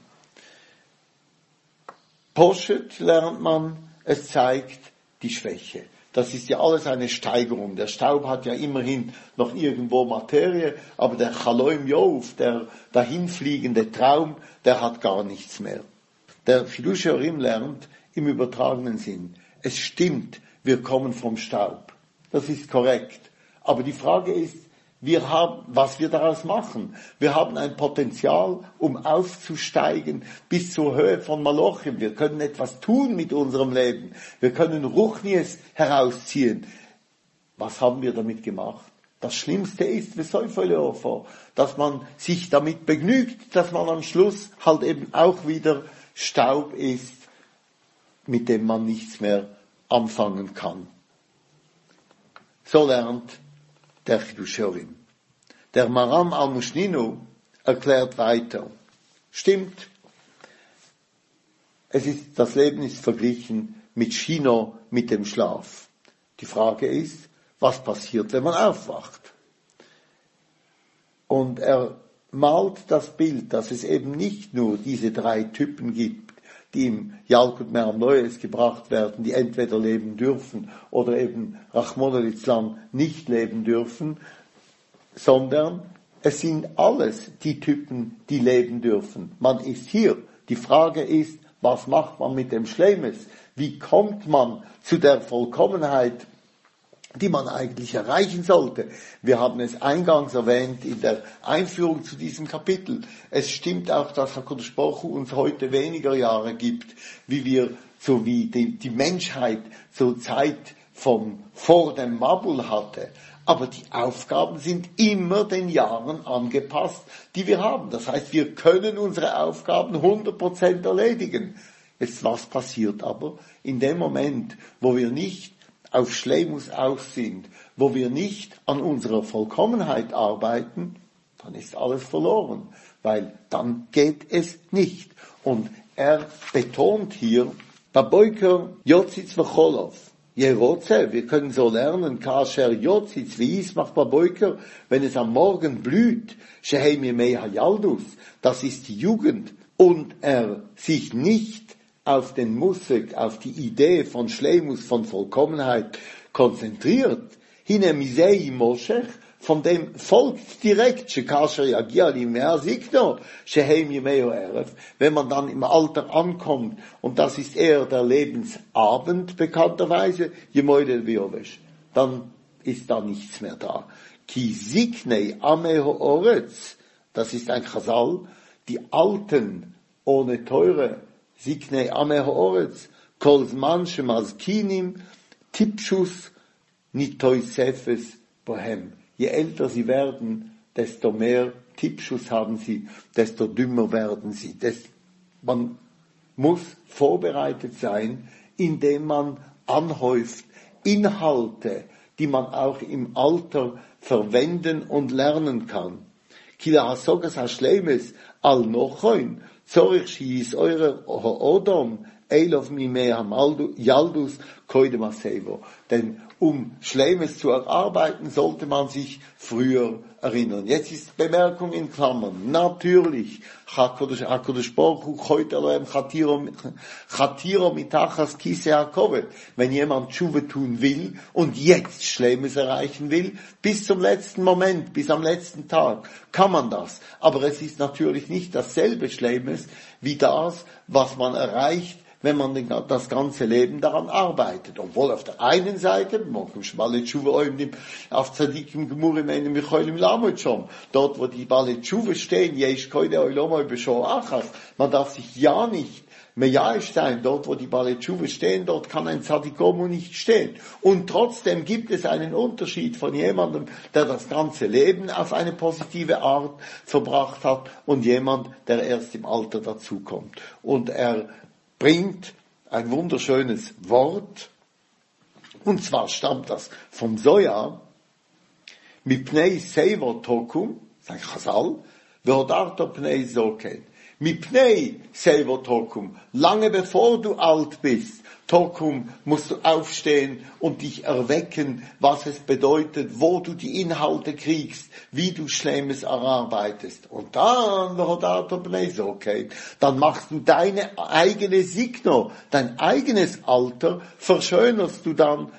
Poshet lernt man, es zeigt die Schwäche. Das ist ja alles eine Steigerung. Der Staub hat ja immerhin noch irgendwo Materie, aber der Chaloim Yof, der dahinfliegende Traum, der hat gar nichts mehr. Der Chidushei HaOrim lernt im übertragenen Sinn. Es stimmt, wir kommen vom Staub. Das ist korrekt. Aber die Frage ist, wir haben, was wir daraus machen. Wir haben ein Potenzial, um aufzusteigen bis zur Höhe von Malochim. Wir können etwas tun mit unserem Leben. Wir können Ruchnies herausziehen. Was haben wir damit gemacht? Das Schlimmste ist, dass man sich damit begnügt, dass man am Schluss halt eben auch wieder Staub ist, mit dem man nichts mehr anfangen kann. So lernt der Chidushei HaOrim. Der Maram al-Mushninu erklärt weiter. Stimmt, es ist, das Leben ist verglichen mit Shino, mit dem Schlaf. Die Frage ist, was passiert, wenn man aufwacht? Und er malt das Bild, dass es eben nicht nur diese drei Typen gibt, die im Yalkut Me'am Noyes gebracht werden, die entweder leben dürfen oder eben Rachmana litzlan nicht leben dürfen, sondern es sind alles die Typen, die leben dürfen. Man ist hier. Die Frage ist, was macht man mit dem Schleimes? Wie kommt man zu der Vollkommenheit, die man eigentlich erreichen sollte? Wir haben es eingangs erwähnt in der Einführung zu diesem Kapitel. Es stimmt auch, dass HaKadosh Baruch Hu uns heute weniger Jahre gibt, wie wir, so wie die, die Menschheit zur Zeit vom, vor dem Mabul hatte. Aber die Aufgaben sind immer den Jahren angepasst, die wir haben. Das heißt, wir können unsere Aufgaben hundert Prozent erledigen. Jetzt, was passiert aber in dem Moment, wo wir nicht auf Schleimus aus sind, wo wir nicht an unserer Vollkommenheit arbeiten, dann ist alles verloren, weil dann geht es nicht. Und er betont hier, Baboiker Yotzitz V'cholov, Jerotze, wir können so lernen, Kasher Yotzitz, wie is macht Baboiker, wenn es am Morgen blüht, Shehem Yemei HaYaldus, das ist die Jugend, und er sich nicht auf den Musik, auf die Idee von Schleimus, von Vollkommenheit konzentriert, hine misei Moshech, von dem folgt direkt, wenn man dann im Alter ankommt, und das ist eher der Lebensabend bekannterweise, dann ist da nichts mehr da. Ki siknei ame ha'oretz, das ist ein Chazal, die Alten ohne Teure, siknei ame ha'oretz, kol zman shemazkinim, tipshus nitoisefes bohem. Je älter sie werden, desto mehr Tippschuss haben sie, desto dümmer werden sie. Das, man muss vorbereitet sein, indem man anhäuft Inhalte, die man auch im Alter verwenden und lernen kann. Kila hasogas hashleimes al nochoin, zorich shiis eure ho'odom, eilov mimei hamaldu, yaldus koidem hasevo. Denn um Schleimes zu erarbeiten, sollte man sich früher erinnern. Jetzt ist Bemerkung in Klammern. Natürlich, HaKadosh Baruch Hu choit Elohem chatiro mitachas kise hakovet. Wenn jemand Tshuve tun will und jetzt Schleimes erreichen will, bis zum letzten Moment, bis am letzten Tag, kann man das. Aber es ist natürlich nicht dasselbe Schleimes wie das, was man erreicht, wenn man das ganze Leben daran arbeitet. Obwohl auf der einen Seite, auf Tzadikim Gemurim einem Micholim Lamut schon, dort wo die Bale Tshuve stehen, man darf sich ja nicht Mejaestein, dort wo die Baalei Tshuva stehen, dort kann ein Tzadikomu nicht stehen. Und trotzdem gibt es einen Unterschied von jemandem, der das ganze Leben auf eine positive Art verbracht hat und jemand, der erst im Alter dazukommt. Und er bringt ein wunderschönes Wort, und zwar stammt das vom Zohar, Mipnei Seivot Tokum, sein Chazal, Vehodarto Pnei Zoken. Mipnei Seivot Tokum, lange bevor du alt bist, Tokum, musst du aufstehen und dich erwecken, was es bedeutet, wo du die Inhalte kriegst, wie du Schlemmes erarbeitest. Und dann, okay, dann machst du deine eigene Signo, dein eigenes Alter, verschönerst du dann,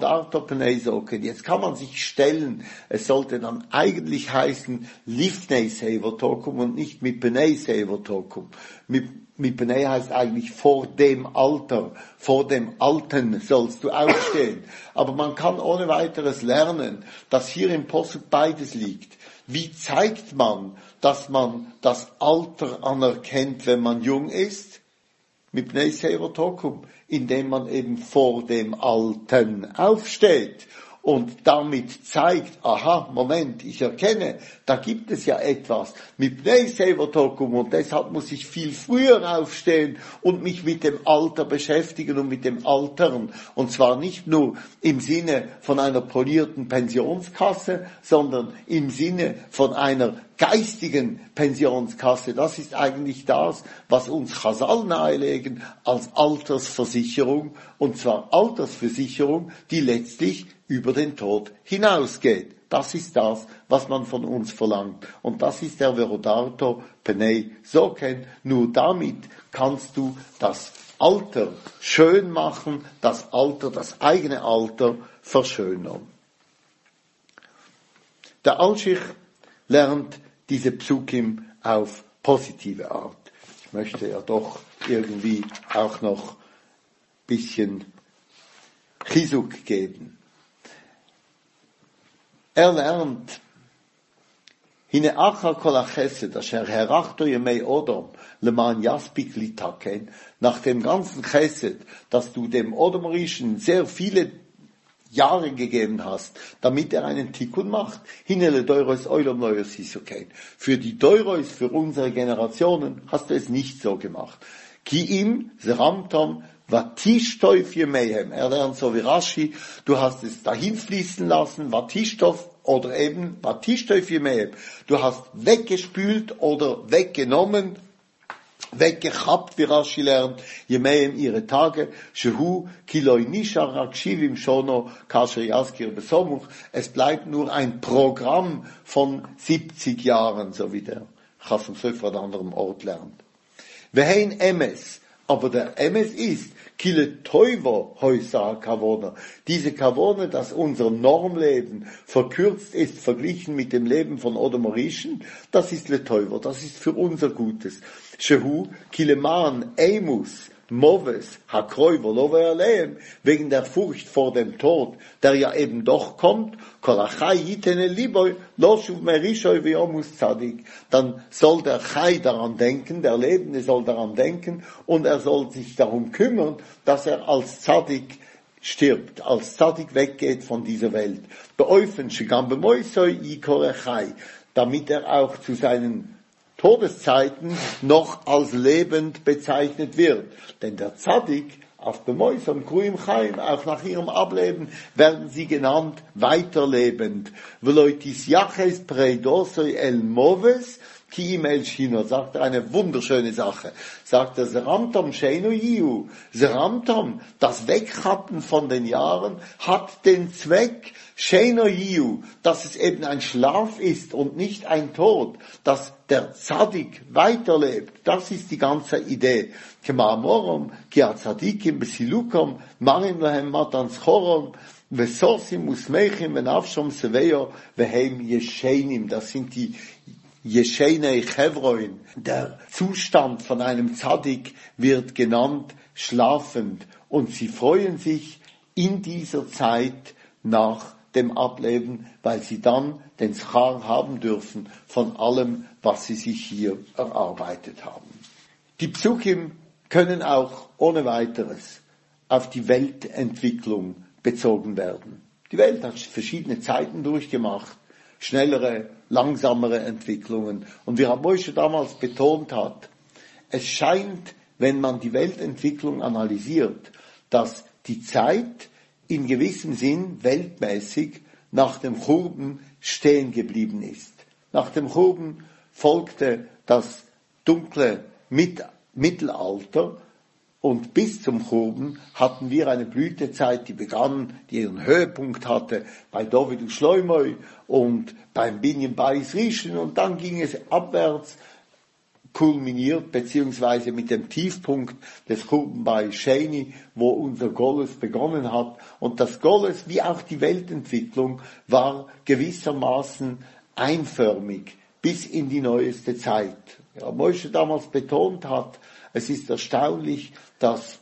jetzt kann man sich stellen, es sollte dann eigentlich heißen, Lifnei Seivotokum und nicht Mipnei Seivotokum. Mipnei heißt eigentlich vor dem Alter, vor dem Alten sollst du aufstehen. Aber man kann ohne weiteres lernen, dass hier im Posuk beides liegt. Wie zeigt man, dass man das Alter anerkennt, wenn man jung ist? Mipnei Seivotokum, indem man eben vor dem Alten aufsteht und damit zeigt, aha, Moment, ich erkenne, da gibt es ja etwas mit Mipnei Seivotokum und deshalb muss ich viel früher aufstehen und mich mit dem Alter beschäftigen und mit dem Altern. Und zwar nicht nur im Sinne von einer polierten Pensionskasse, sondern im Sinne von einer geistigen Pensionskasse. Das ist eigentlich das, was uns Chazal nahelegen als Altersversicherung, und zwar Altersversicherung, die letztlich über den Tod hinausgeht. Das ist das, was man von uns verlangt. Und das ist der Vehodarto Pnei Zoken. Nur damit kannst du das Alter schön machen, das Alter, das eigene Alter verschönern. Der Alshich lernt diese Psukim auf positive Art. Ich möchte ja doch irgendwie auch noch ein bisschen Chizuk geben. Er lernt, Hine achar kol hachesed, asher herachto yemei Odom, leman yaspik litaken, nach dem ganzen Chesed, dass du dem Odomrischen sehr viele Jahre gegeben hast, damit er einen Tikkun macht, hinele Deuros Oilom Neues Hisokein. Für die Deuros, für unsere Generationen, hast du es nicht so gemacht. Ki im Seramtom Vatishtoif Yemehem. Er lernt so wie Rashi, du hast es dahin fließen lassen, Vatishtof oder eben Vatishtoif Yemehem. Du hast weggespült oder weggenommen, weggehabt, wie Rashi lernt, Yemehem ihre Tage, Shehu Kiloi Nishar Rakshivim Shono Kasher Yaskir Besomuch. Es bleibt nur ein Programm von siebzig Jahren, so wie der Chasam Sofer an anderem Ort lernt. Vehein Emes, aber der Emes ist, Kile Teuvo Heusa Kavona. Diese Kavone, dass unser Normleben verkürzt ist, verglichen mit dem Leben von Odomorischen, das ist Le Teuvo, das ist für unser Gutes. Shehu Kileman Eimus Moves Hakroivo Lovealeem, wegen der Furcht vor dem Tod, der ja eben doch kommt, Kolachai Yitene Liboy Loshuv Merishoy Viomus Zadik, dann soll der Chai daran denken, der Lebende soll daran denken und er soll sich darum kümmern, dass er als Zadik stirbt, als Zadik weggeht von dieser Welt. Beäufen Shigambe Moisoi Ikore Chai, damit er auch zu seinen Todeszeiten noch als lebend bezeichnet wird. Denn der Zadik, auf Bemoisam, Kruim Chaim, auch nach ihrem Ableben, werden sie genannt weiterlebend. Veloitis Yaches Preidosoi El Moves, Ki im El Shino, sagt er eine wunderschöne Sache. Sagt er, Seramtom Sheino Yiu, Seramtom, das Weghappen von den Jahren, hat den Zweck, Sheino Yiu, dass es eben ein Schlaf ist und nicht ein Tod, dass der Zadik weiterlebt. Das ist die ganze Idee. Kema Amorom, ki ha-Tzadikim besilukom, marim lahem matan schorom, vesosim usmeichim venavshom seveyo vehem yeshenim. Das sind die Yeshenei Chevroin. Der Zustand von einem Zadik wird genannt schlafend. Und sie freuen sich in dieser Zeit nach dem Ableben, weil sie dann den Schar haben dürfen von allem, was sie sich hier erarbeitet haben. Die Psukim können auch ohne weiteres auf die Weltentwicklung bezogen werden. Die Welt hat verschiedene Zeiten durchgemacht, schnellere, langsamere Entwicklungen. Und wie Moshe damals betont hat, es scheint, wenn man die Weltentwicklung analysiert, dass die Zeit in gewissem Sinn weltmäßig nach dem Churban stehen geblieben ist. Nach dem Churban folgte das dunkle Mittelalter und bis zum Churban hatten wir eine Blütezeit, die begann, die ihren Höhepunkt hatte bei David und Shloimeh und beim Binyan Bayis Rishon und dann ging es abwärts, kulminiert, beziehungsweise mit dem Tiefpunkt des Churban bei Sheni, wo unser Goles begonnen hat. Und das Goles, wie auch die Weltentwicklung, war gewissermaßen einförmig bis in die neueste Zeit. Ja, Moshe damals betont hat, es ist erstaunlich, dass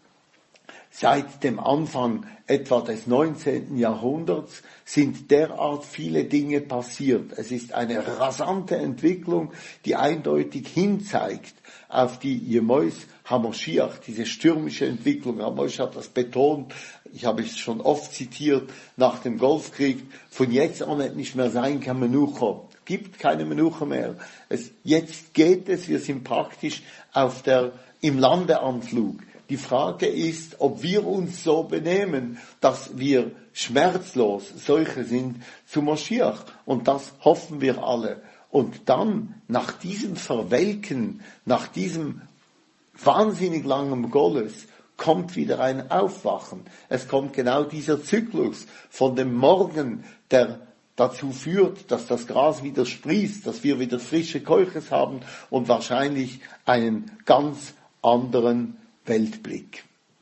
seit dem Anfang etwa des neunzehnten Jahrhunderts sind derart viele Dinge passiert. Es ist eine rasante Entwicklung, die eindeutig hinzeigt auf die Yemois HaMoshiach, diese stürmische Entwicklung. Moshe hat das betont, ich habe es schon oft zitiert, nach dem Golfkrieg, von jetzt an nicht mehr sein kann Menucha. Es gibt keine Menucha mehr. Es, jetzt geht es, wir sind praktisch auf der, im Landeanflug. Die Frage ist, ob wir uns so benehmen, dass wir schmerzlos solche sind zu Moschiach. Und das hoffen wir alle. Und dann, nach diesem Verwelken, nach diesem wahnsinnig langen Goles, kommt wieder ein Aufwachen. Es kommt genau dieser Zyklus von dem Morgen, der dazu führt, dass das Gras wieder sprießt, dass wir wieder frische Keuches haben und wahrscheinlich einen ganz anderen Weltblick.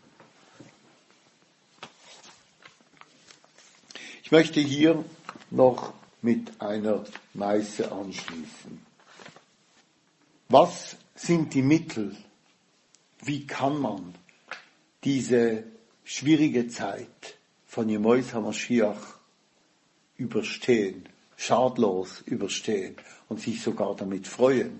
Ich möchte hier noch mit einer Meise anschließen. Was sind die Mittel? Wie kann man diese schwierige Zeit von Yemois HaMashiach überstehen, schadlos überstehen und sich sogar damit freuen?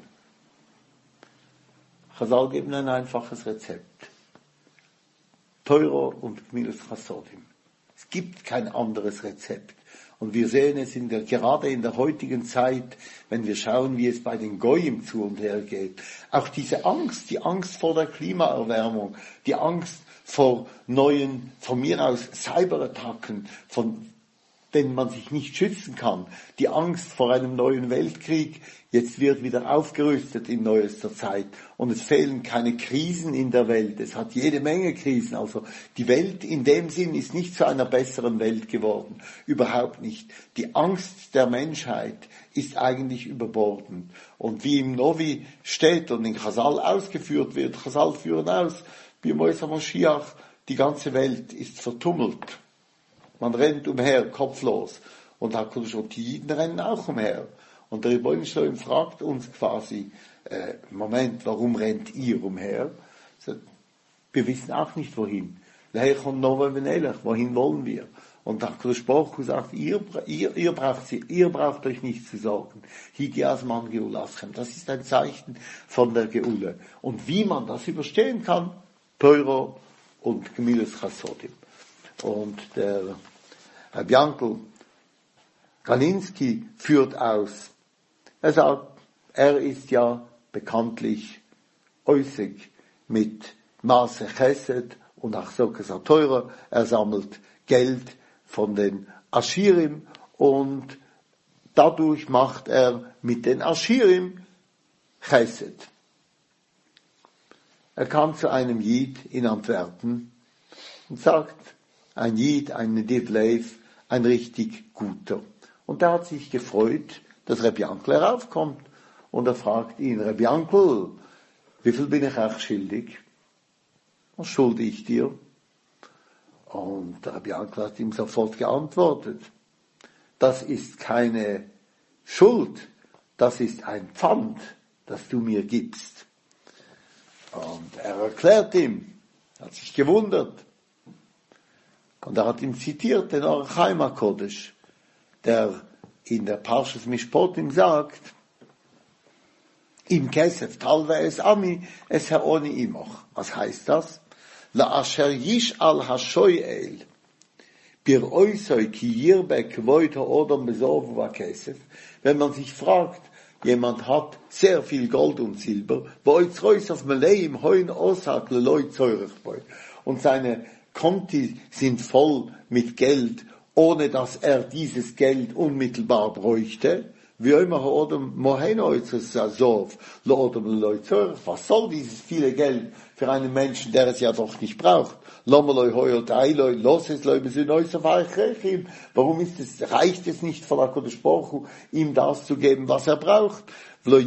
Chazal geben ein einfaches Rezept. Teuro und Gmilas Chasodim. Es gibt kein anderes Rezept. Und wir sehen es in der, gerade in der heutigen Zeit, wenn wir schauen, wie es bei den Goyim zu und her geht. Auch diese Angst, die Angst vor der Klimaerwärmung, die Angst vor neuen, von mir aus Cyberattacken, von denen man sich nicht schützen kann, die Angst vor einem neuen Weltkrieg, jetzt wird wieder aufgerüstet in neuester Zeit und es fehlen keine Krisen in der Welt, es hat jede Menge Krisen, also die Welt in dem Sinn ist nicht zu einer besseren Welt geworden, überhaupt nicht. Die Angst der Menschheit ist eigentlich überbordend und wie im Novi steht und in Chazal ausgeführt wird, Chazal führen aus, wie Yemois HaMashiach, die ganze Welt ist vertummelt. Man rennt umher, kopflos. Und die Jiden rennen auch umher. Und der Rebbeinu Shalom fragt uns quasi, äh, Moment, warum rennt ihr umher? So, wir wissen auch nicht wohin. Wohin wollen wir? Und der Baruch Hu sagt, ihr, ihr, ihr, braucht sie, ihr braucht euch nicht zu sorgen. Higiasman Geulaschem. Das ist ein Zeichen von der Geule. Und wie man das überstehen kann, Teuro und Gemilas Chasodim. Und der Herr Bianco Kalinski führt aus. Er sagt, er ist ja bekanntlich äußig mit Maße Chesed und auch Sokas Teure. Er sammelt Geld von den Aschirim und dadurch macht er mit den Aschirim Chesed. Er kam zu einem Jid in Antwerpen und sagt, ein Jid, ein Nediv Leif, ein richtig guter. Und er hat sich gefreut, dass Reb Yankel heraufkommt. Und er fragt ihn, Reb Yankel, wie viel bin ich euch schuldig? Was schulde ich dir? Und der Reb Yankel hat ihm sofort geantwortet, das ist keine Schuld, das ist ein Pfand, das du mir gibst. Und er erklärt ihm, hat sich gewundert. Und er hat ihm zitiert, den Orachaim HaKodesh, der in der Parshas Mishpotim sagt, Im Kesef talve es ami, es heoni imoch. Was heißt das? La asher yish al hashoyel, bir oisoi ki yirbe kvoit ha'odam besovu va Kesef. Wenn man sich fragt, jemand hat sehr viel Gold und Silber, und seine Konti sind voll mit Geld, ohne dass er dieses Geld unmittelbar bräuchte. Was soll dieses viele Geld für einen Menschen, der es ja doch nicht braucht? Warum ist es, reicht es nicht von HaKadosh Baruch Hu, ihm das zu geben, was er braucht? Er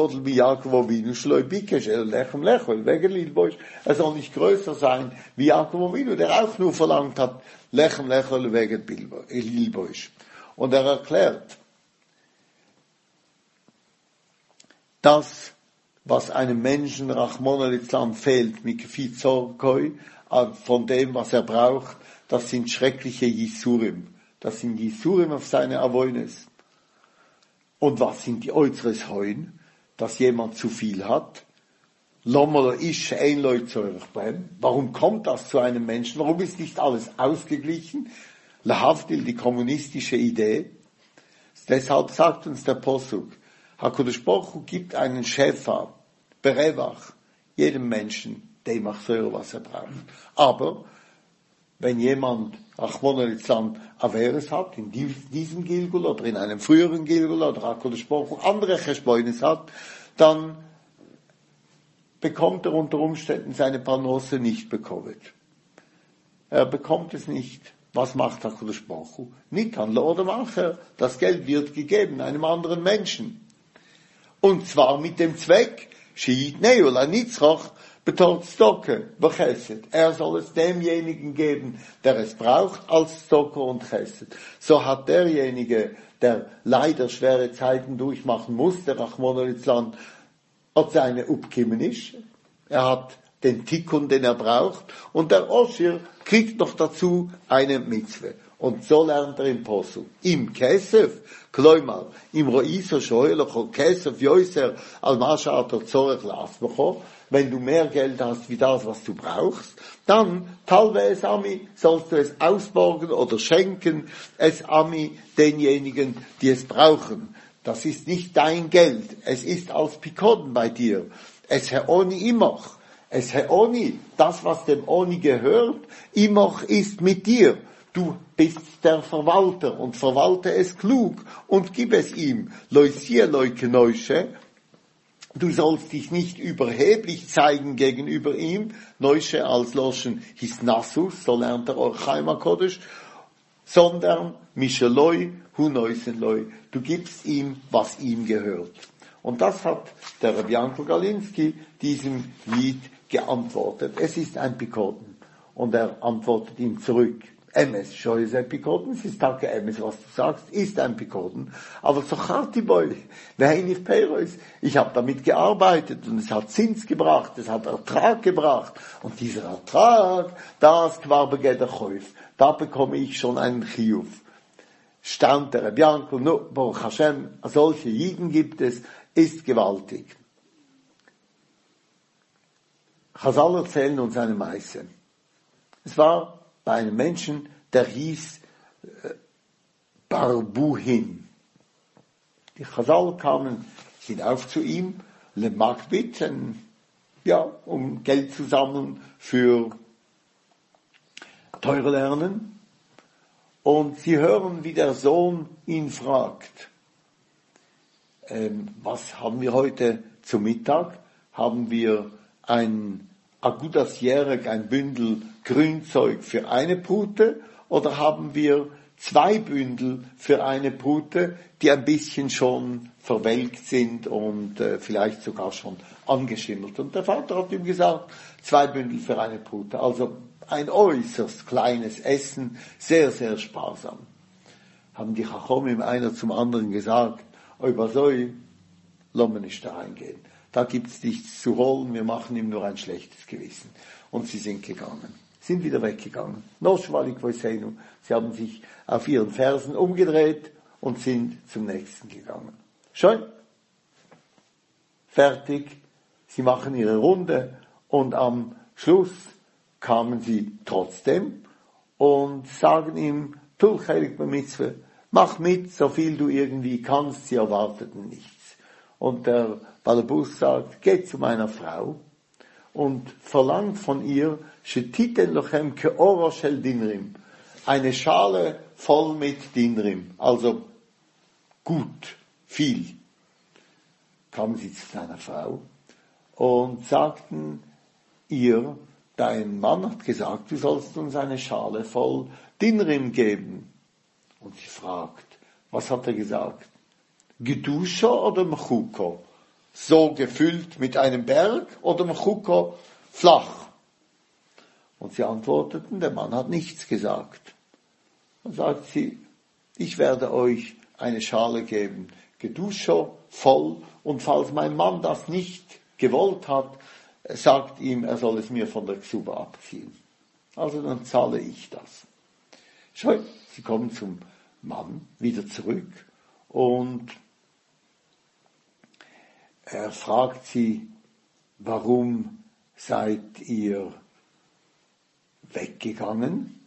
soll nicht größer sein wie Jakob Avinu, der auch nur verlangt hat, Lechem Lechol wegen Lilboish. Und er erklärt, das, was einem Menschen Rachmon al-Islam fehlt, mit Kfizorkoi, von dem, was er braucht, das sind schreckliche Yisurim. Das sind Yisurim auf seine Avoines. Und was sind die äußeres Heun? Dass jemand zu viel hat. Warum kommt das zu einem Menschen? Warum ist nicht alles ausgeglichen? Lahavdil, die kommunistische Idee. Deshalb sagt uns der Posuk, HaKadosh Baruch Hu gibt einen Schäfer, Berevach, jedem Menschen, dem ach so, was er braucht. Aber, wenn jemand Rachmon al-Islam Averes hat, in diesem Gilgul oder in einem früheren Gilgul oder HaKadosh Baruch Hu andere Cheshboines hat, dann bekommt er unter Umständen seine Parnose nicht bekommen. Er bekommt es nicht. Was macht HaKadosh Baruch Hu? Nikan oder Macher. Das Geld wird gegeben einem anderen Menschen. Und zwar mit dem Zweck, Shiit Neula Nitzrach, betont Stocke, Bechesed. Er soll es demjenigen geben, der es braucht, als Stocke und Chesed. So hat derjenige, der leider schwere Zeiten durchmachen musste, Rachmon al-Islam, hat seine Upkimenisch. Er hat den Tikkun, den er braucht. Und der Oshir kriegt noch dazu eine Mitzwe. Und so lernt er im Posuk. Im Kesef, kloimal, im Roiso shoylocho Kesef yoiser al masha ator zorech lasbecho. Wenn du mehr Geld hast wie das, was du brauchst, dann talve es ami, sollst du es ausborgen oder schenken, es ami denjenigen, die es brauchen. Das ist nicht dein Geld, es ist als Pikoden bei dir. Es heoni imoch, es heoni, das was dem Oni gehört, imoch ist mit dir. Du bist der Verwalter und verwalte es klug und gib es ihm. Loisia leukeneusche, du sollst dich nicht überheblich zeigen gegenüber ihm. Neusche als Loschen Hisnassus, so lernt er Orchaim HaKodesh, sondern Misheloi hu neusenloi. Du gibst ihm, was ihm gehört. Und das hat der Rabbi Yankel Galinski diesem Lied geantwortet. Es ist ein Pikoden. Und er antwortet ihm zurück. Emes, schau ist ein Pikoden, es ist Tage Emes, was du sagst, ist ein Pikoden. Aber so charti boy, wer nicht Perois, ich habe damit gearbeitet und es hat Zins gebracht, es hat Ertrag gebracht. Und dieser Ertrag, das war begeder Käuf, da bekomme ich schon einen Chiyuf. Stand der Rabbi Yankel, no, Baruch Hashem, solche Jiden gibt es, ist gewaltig. Chazal erzählen uns eine Meise. Es war bei einem Menschen, der hieß äh, Barbuhin. Die Chazal kamen hinauf zu ihm, le Magbit, ja, um Geld zu sammeln für teure Lernen. Und sie hören, wie der Sohn ihn fragt, ähm, was haben wir heute zum Mittag? Haben wir ein Agudas Jerek, ein Bündel Grünzeug für eine Pute, oder haben wir zwei Bündel für eine Pute, die ein bisschen schon verwelkt sind und äh, vielleicht sogar schon angeschimmelt? Und der Vater hat ihm gesagt, zwei Bündel für eine Pute. Also ein äußerst kleines Essen, sehr, sehr sparsam. Haben die Chachomim einer zum anderen gesagt, über so, lassen wir nicht da reingehen. Da gibt's nichts zu holen, wir machen ihm nur ein schlechtes Gewissen. Und sie sind gegangen, sind wieder weggegangen. Sie haben sich auf ihren Fersen umgedreht und sind zum nächsten gegangen. Schön. fertig, sie machen ihre Runde und am Schluss kamen sie trotzdem und sagen ihm, Tuch heilig bei Mitzwe, mach mit, so viel du irgendwie kannst, sie erwarteten nichts. Und der Balabus sagt, geht zu meiner Frau und verlangt von ihr, Shetiten lochem keoro shel dinrim, eine Schale voll mit Dinrim, also gut, viel. Kamen sie zu seiner Frau und sagten ihr, dein Mann hat gesagt, du sollst uns eine Schale voll Dinrim geben. Und sie fragt, was hat er gesagt? Geduscha oder Mechuko? So gefüllt mit einem Berg oder Mechuko flach? Und sie antworteten, der Mann hat nichts gesagt. Dann sagt sie, ich werde euch eine Schale geben, Geduscha, voll, und falls mein Mann das nicht gewollt hat, sagt ihm, er soll es mir von der Ksuba abziehen. Also dann zahle ich das. Schau, sie kommen zum Mann wieder zurück und er fragt sie, warum seid ihr weggegangen?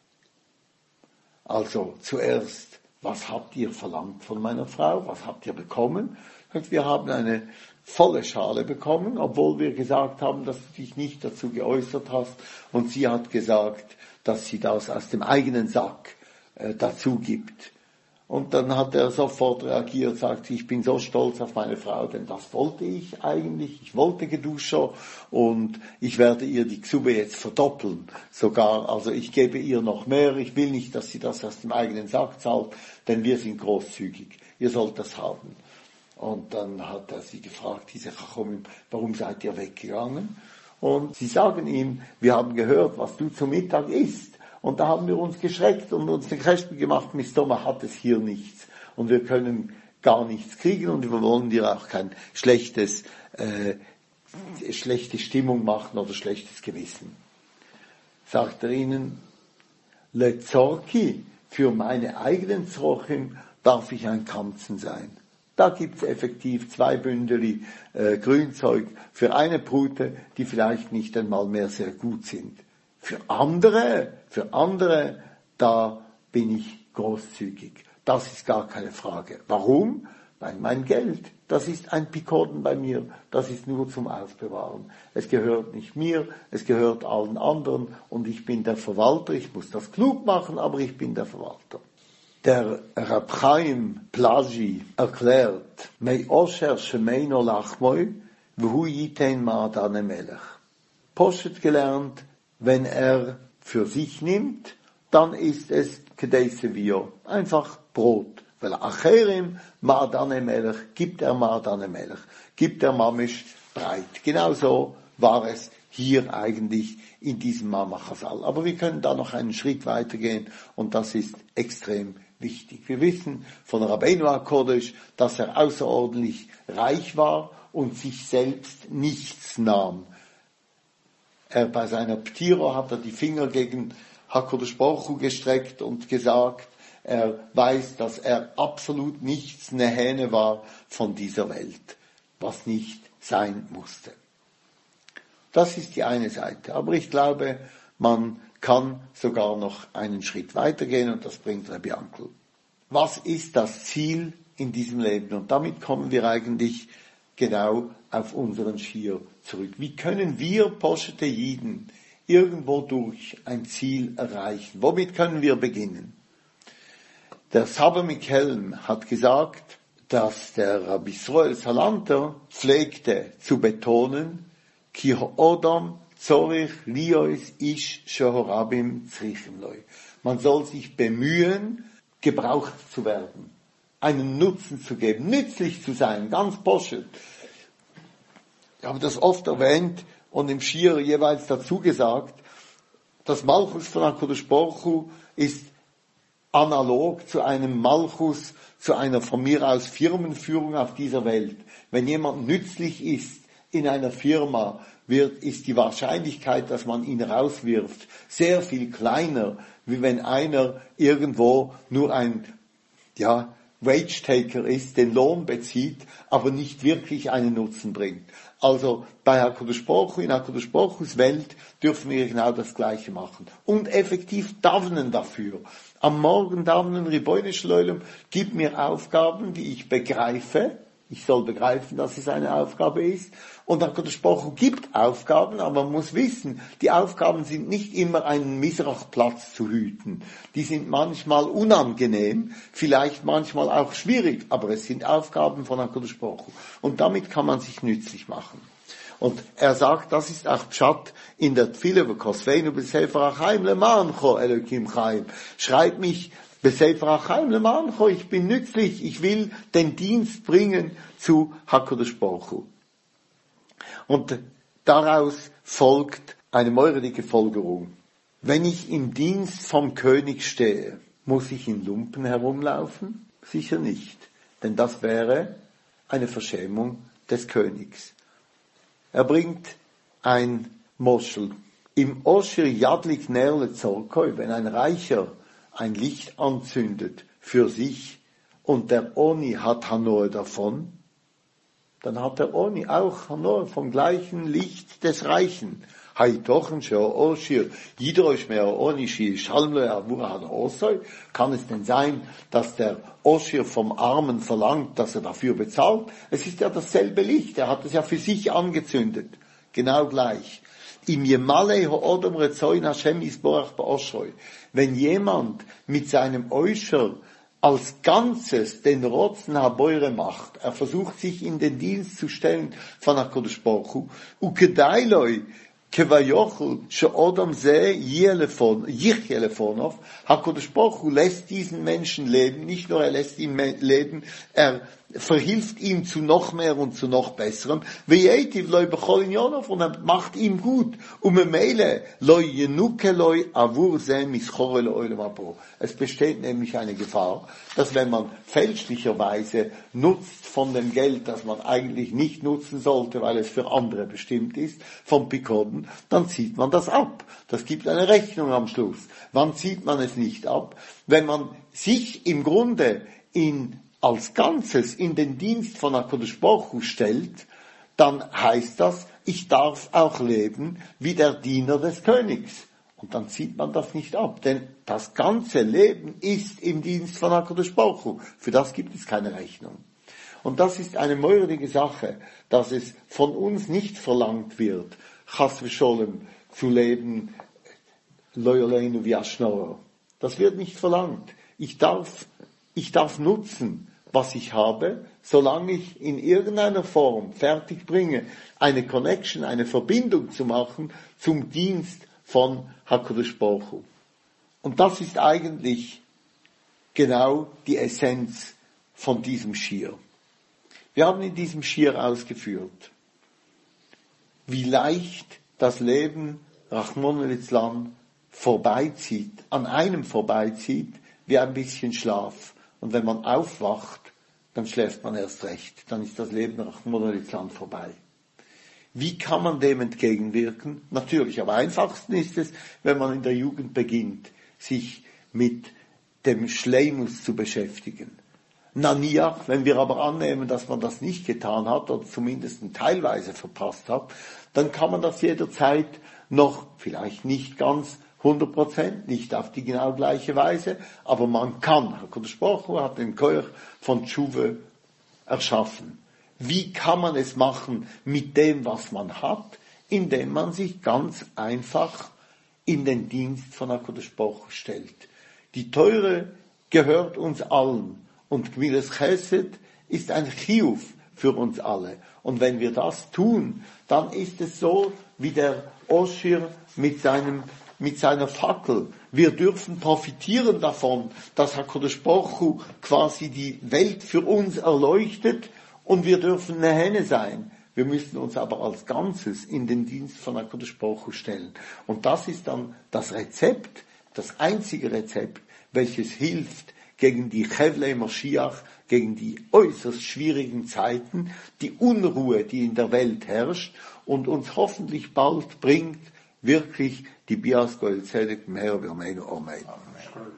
Also zuerst, was habt ihr verlangt von meiner Frau? Was habt ihr bekommen? Wir haben eine volle Schale bekommen, obwohl wir gesagt haben, dass du dich nicht dazu geäußert hast. Und sie hat gesagt, dass sie das aus dem eigenen Sack äh, dazu gibt. Und dann hat er sofort reagiert, sagt, ich bin so stolz auf meine Frau, denn das wollte ich eigentlich. Ich wollte Geduscha und ich werde ihr die Ksube jetzt verdoppeln. Sogar, also ich gebe ihr noch mehr. Ich will nicht, dass sie das aus dem eigenen Sack zahlt, denn wir sind großzügig. Ihr sollt das haben. Und dann hat er sie gefragt, diese Chachomim, warum seid ihr weggegangen? Und sie sagen ihm, wir haben gehört, was du zum Mittag isst. Und da haben wir uns geschreckt und uns den Kräften gemacht, Mistoma hat es hier nichts. Und wir können gar nichts kriegen und wir wollen dir auch kein schlechtes, äh, schlechte Stimmung machen oder schlechtes Gewissen. Sagt er ihnen, Le Zorki, für meine eigenen Zrochim darf ich ein Kanzen sein. Da gibt's effektiv zwei Bündeli äh, Grünzeug für eine Brute, die vielleicht nicht einmal mehr sehr gut sind. Für andere, für andere, da bin ich großzügig. Das ist gar keine Frage. Warum? Weil mein Geld, das ist ein Pikoden bei mir, das ist nur zum Aufbewahren. Es gehört nicht mir, es gehört allen anderen und ich bin der Verwalter. Ich muss das klug machen, aber ich bin der Verwalter. Der Rab Chaim Plaji erklärt, Mei osher shemeino lachmoi, v'hu yitein ma'adane melech. Poshet gelernt, wenn er für sich nimmt, dann ist es kedei sevio, einfach Brot. Weil acherim ma'adane melech, gibt er ma'adane melech, gibt er mamisch breit. Genauso war es hier eigentlich in diesem Mama Chazal. Aber wir können da noch einen Schritt weitergehen und das ist extrem wichtig. Wir wissen von Rabbeinu HaKodesh, dass er außerordentlich reich war und sich selbst nichts nahm. Er bei seiner Ptira hat er die Finger gegen HaKodesh Baruch Hu gestreckt und gesagt, er weiß, dass er absolut nichts eine Hähne war von dieser Welt, was nicht sein musste. Das ist die eine Seite. Aber ich glaube, man kann sogar noch einen Schritt weitergehen und das bringt Rabbi Ankel. Was ist das Ziel in diesem Leben? Und damit kommen wir eigentlich genau auf unseren Schir zurück. Wie können wir, Poschete Jiden, irgendwo durch ein Ziel erreichen? Womit können wir beginnen? Der Saba Mikhelm hat gesagt, dass der Rabbi Israel Salanter pflegte zu betonen, Ki ha'odam zorich liois ish shehorabim tzrichim loi. Man soll sich bemühen, gebraucht zu werden, einen Nutzen zu geben, nützlich zu sein, ganz poschet. Ich habe das oft erwähnt und im Schir jeweils dazu gesagt, das Malchus von HaKadosh Baruch Hu ist analog zu einem Malchus, zu einer von mir aus Firmenführung auf dieser Welt. Wenn jemand nützlich ist in einer Firma, wird, ist die Wahrscheinlichkeit, dass man ihn rauswirft, sehr viel kleiner, wie wenn einer irgendwo nur ein, ja, Wage-Taker ist, den Lohn bezieht, aber nicht wirklich einen Nutzen bringt. Also bei HaKadosh Baruch Hu, in HaKadosh Baruch Hus Welt dürfen wir genau das Gleiche machen. Und effektiv davnen dafür. Am Morgen davnen, Ribono Shel Olam, gib mir Aufgaben, die ich begreife. Ich soll begreifen, dass es eine Aufgabe ist. Und HaKadosh Baruch Hu gibt Aufgaben, aber man muss wissen, die Aufgaben sind nicht immer einen Misrach-Platz zu hüten. Die sind manchmal unangenehm, vielleicht manchmal auch schwierig, aber es sind Aufgaben von HaKadosh Baruch Hu. Und damit kann man sich nützlich machen. Und er sagt, das ist auch Pshat in der Tfile, V'kosveinu b'sefer HaChaim lemancho Elokim Chaim. Schreib mich b'sefer HaChaim lemancho, ich bin nützlich, ich will den Dienst bringen zu HaKadosh Baruch Hu. Und daraus folgt eine meurige Folgerung. Wenn ich im Dienst vom König stehe, muss ich in Lumpen herumlaufen? Sicher nicht, denn das wäre eine Verschämung des Königs. Er bringt ein Moschel. Im Osher Yadlik Nerle Zorkoi, wenn ein Reicher ein Licht anzündet für sich und der Oni hat Hanoe davon, dann hat der Oni auch Hanoe vom gleichen Licht des Reichen. Hay tochen sho Osher Yidrosh mer Oni shi shalmle avur han Osoi. Kann es denn sein, dass der Osher vom Armen verlangt, dass er dafür bezahlt? Es ist ja dasselbe Licht, er hat es ja für sich angezündet. Genau gleich. Im Yemale ho'odom rezoin Hashem isborach ba'oshroi. Wenn jemand mit seinem Äußer als Ganzes den Rotzen Haboire macht, er versucht sich in den Dienst zu stellen von HaKadosh Baruch Hu, ukedailoi kevayochel she'odam zeh yichye lefonov, HaKadosh Baruch Hu lässt diesen Menschen leben, nicht nur er lässt ihn leben, er verhilft ihm zu noch mehr und zu noch besserem, ve'yetiv loy bechol inyonav, und er macht ihm gut, umemeile loy yenuke loy avur zeh mischore le'olam habo. Es besteht nämlich eine Gefahr, dass wenn man fälschlicherweise nutzt von dem Geld, das man eigentlich nicht nutzen sollte, weil es für andere bestimmt ist, vom Pikoden, dann zieht man das ab. Das gibt eine Rechnung am Schluss. Wann zieht man es nicht ab? Wenn man sich im Grunde in als Ganzes in den Dienst von HaKadosh Baruch Hu stellt, dann heißt das, ich darf auch leben wie der Diener des Königs. Und dann zieht man das nicht ab, denn das ganze Leben ist im Dienst von HaKadosh Baruch Hu. Für das gibt es keine Rechnung. Und das ist eine meurige Sache, dass es von uns nicht verlangt wird, Chas v'Sholem zu leben, Loyoleinu v'Yashnoro. Das wird nicht verlangt. Ich darf, ich darf nutzen, was ich habe, solange ich in irgendeiner Form fertig bringe, eine Connection, eine Verbindung zu machen zum Dienst von HaKadosh Baruch Hu. Und das ist eigentlich genau die Essenz von diesem Schir. Wir haben in diesem Schir ausgeführt, wie leicht das Leben Rachmana litzlan vorbeizieht, an einem vorbeizieht, wie ein bisschen Schlaf. Und wenn man aufwacht, dann schläft man erst recht. Dann ist das Leben Rachmana litzlan vorbei. Wie kann man dem entgegenwirken? Natürlich, am einfachsten ist es, wenn man in der Jugend beginnt, sich mit dem Schleimus zu beschäftigen. Naniach, wenn wir aber annehmen, dass man das nicht getan hat oder zumindest teilweise verpasst hat, dann kann man das jederzeit noch, vielleicht nicht ganz hundert Prozent, nicht auf die genau gleiche Weise, aber man kann. HaKadosh Baruch Hu hat den Koach von Tshuve erschaffen. Wie kann man es machen mit dem, was man hat? Indem man sich ganz einfach in den Dienst von HaKadosh Baruch Hu stellt. Die Teure gehört uns allen. Und Gmilas Chesed ist ein Chiyuv für uns alle. Und wenn wir das tun, dann ist es so wie der Oshir mit seinem, mit seiner Fackel. Wir dürfen profitieren davon, dass HaKadosh Baruch Hu quasi die Welt für uns erleuchtet, und wir dürfen eine Henne sein. Wir müssen uns aber als Ganzes in den Dienst von HaKadosh Baruch Hu stellen. Und das ist dann das Rezept, das einzige Rezept, welches hilft, gegen die Chevlei Moschiach, gegen die äußerst schwierigen Zeiten, die Unruhe, die in der Welt herrscht und uns hoffentlich bald bringt, wirklich die Bias Goel Zedek Meher V'Ameinu Amen.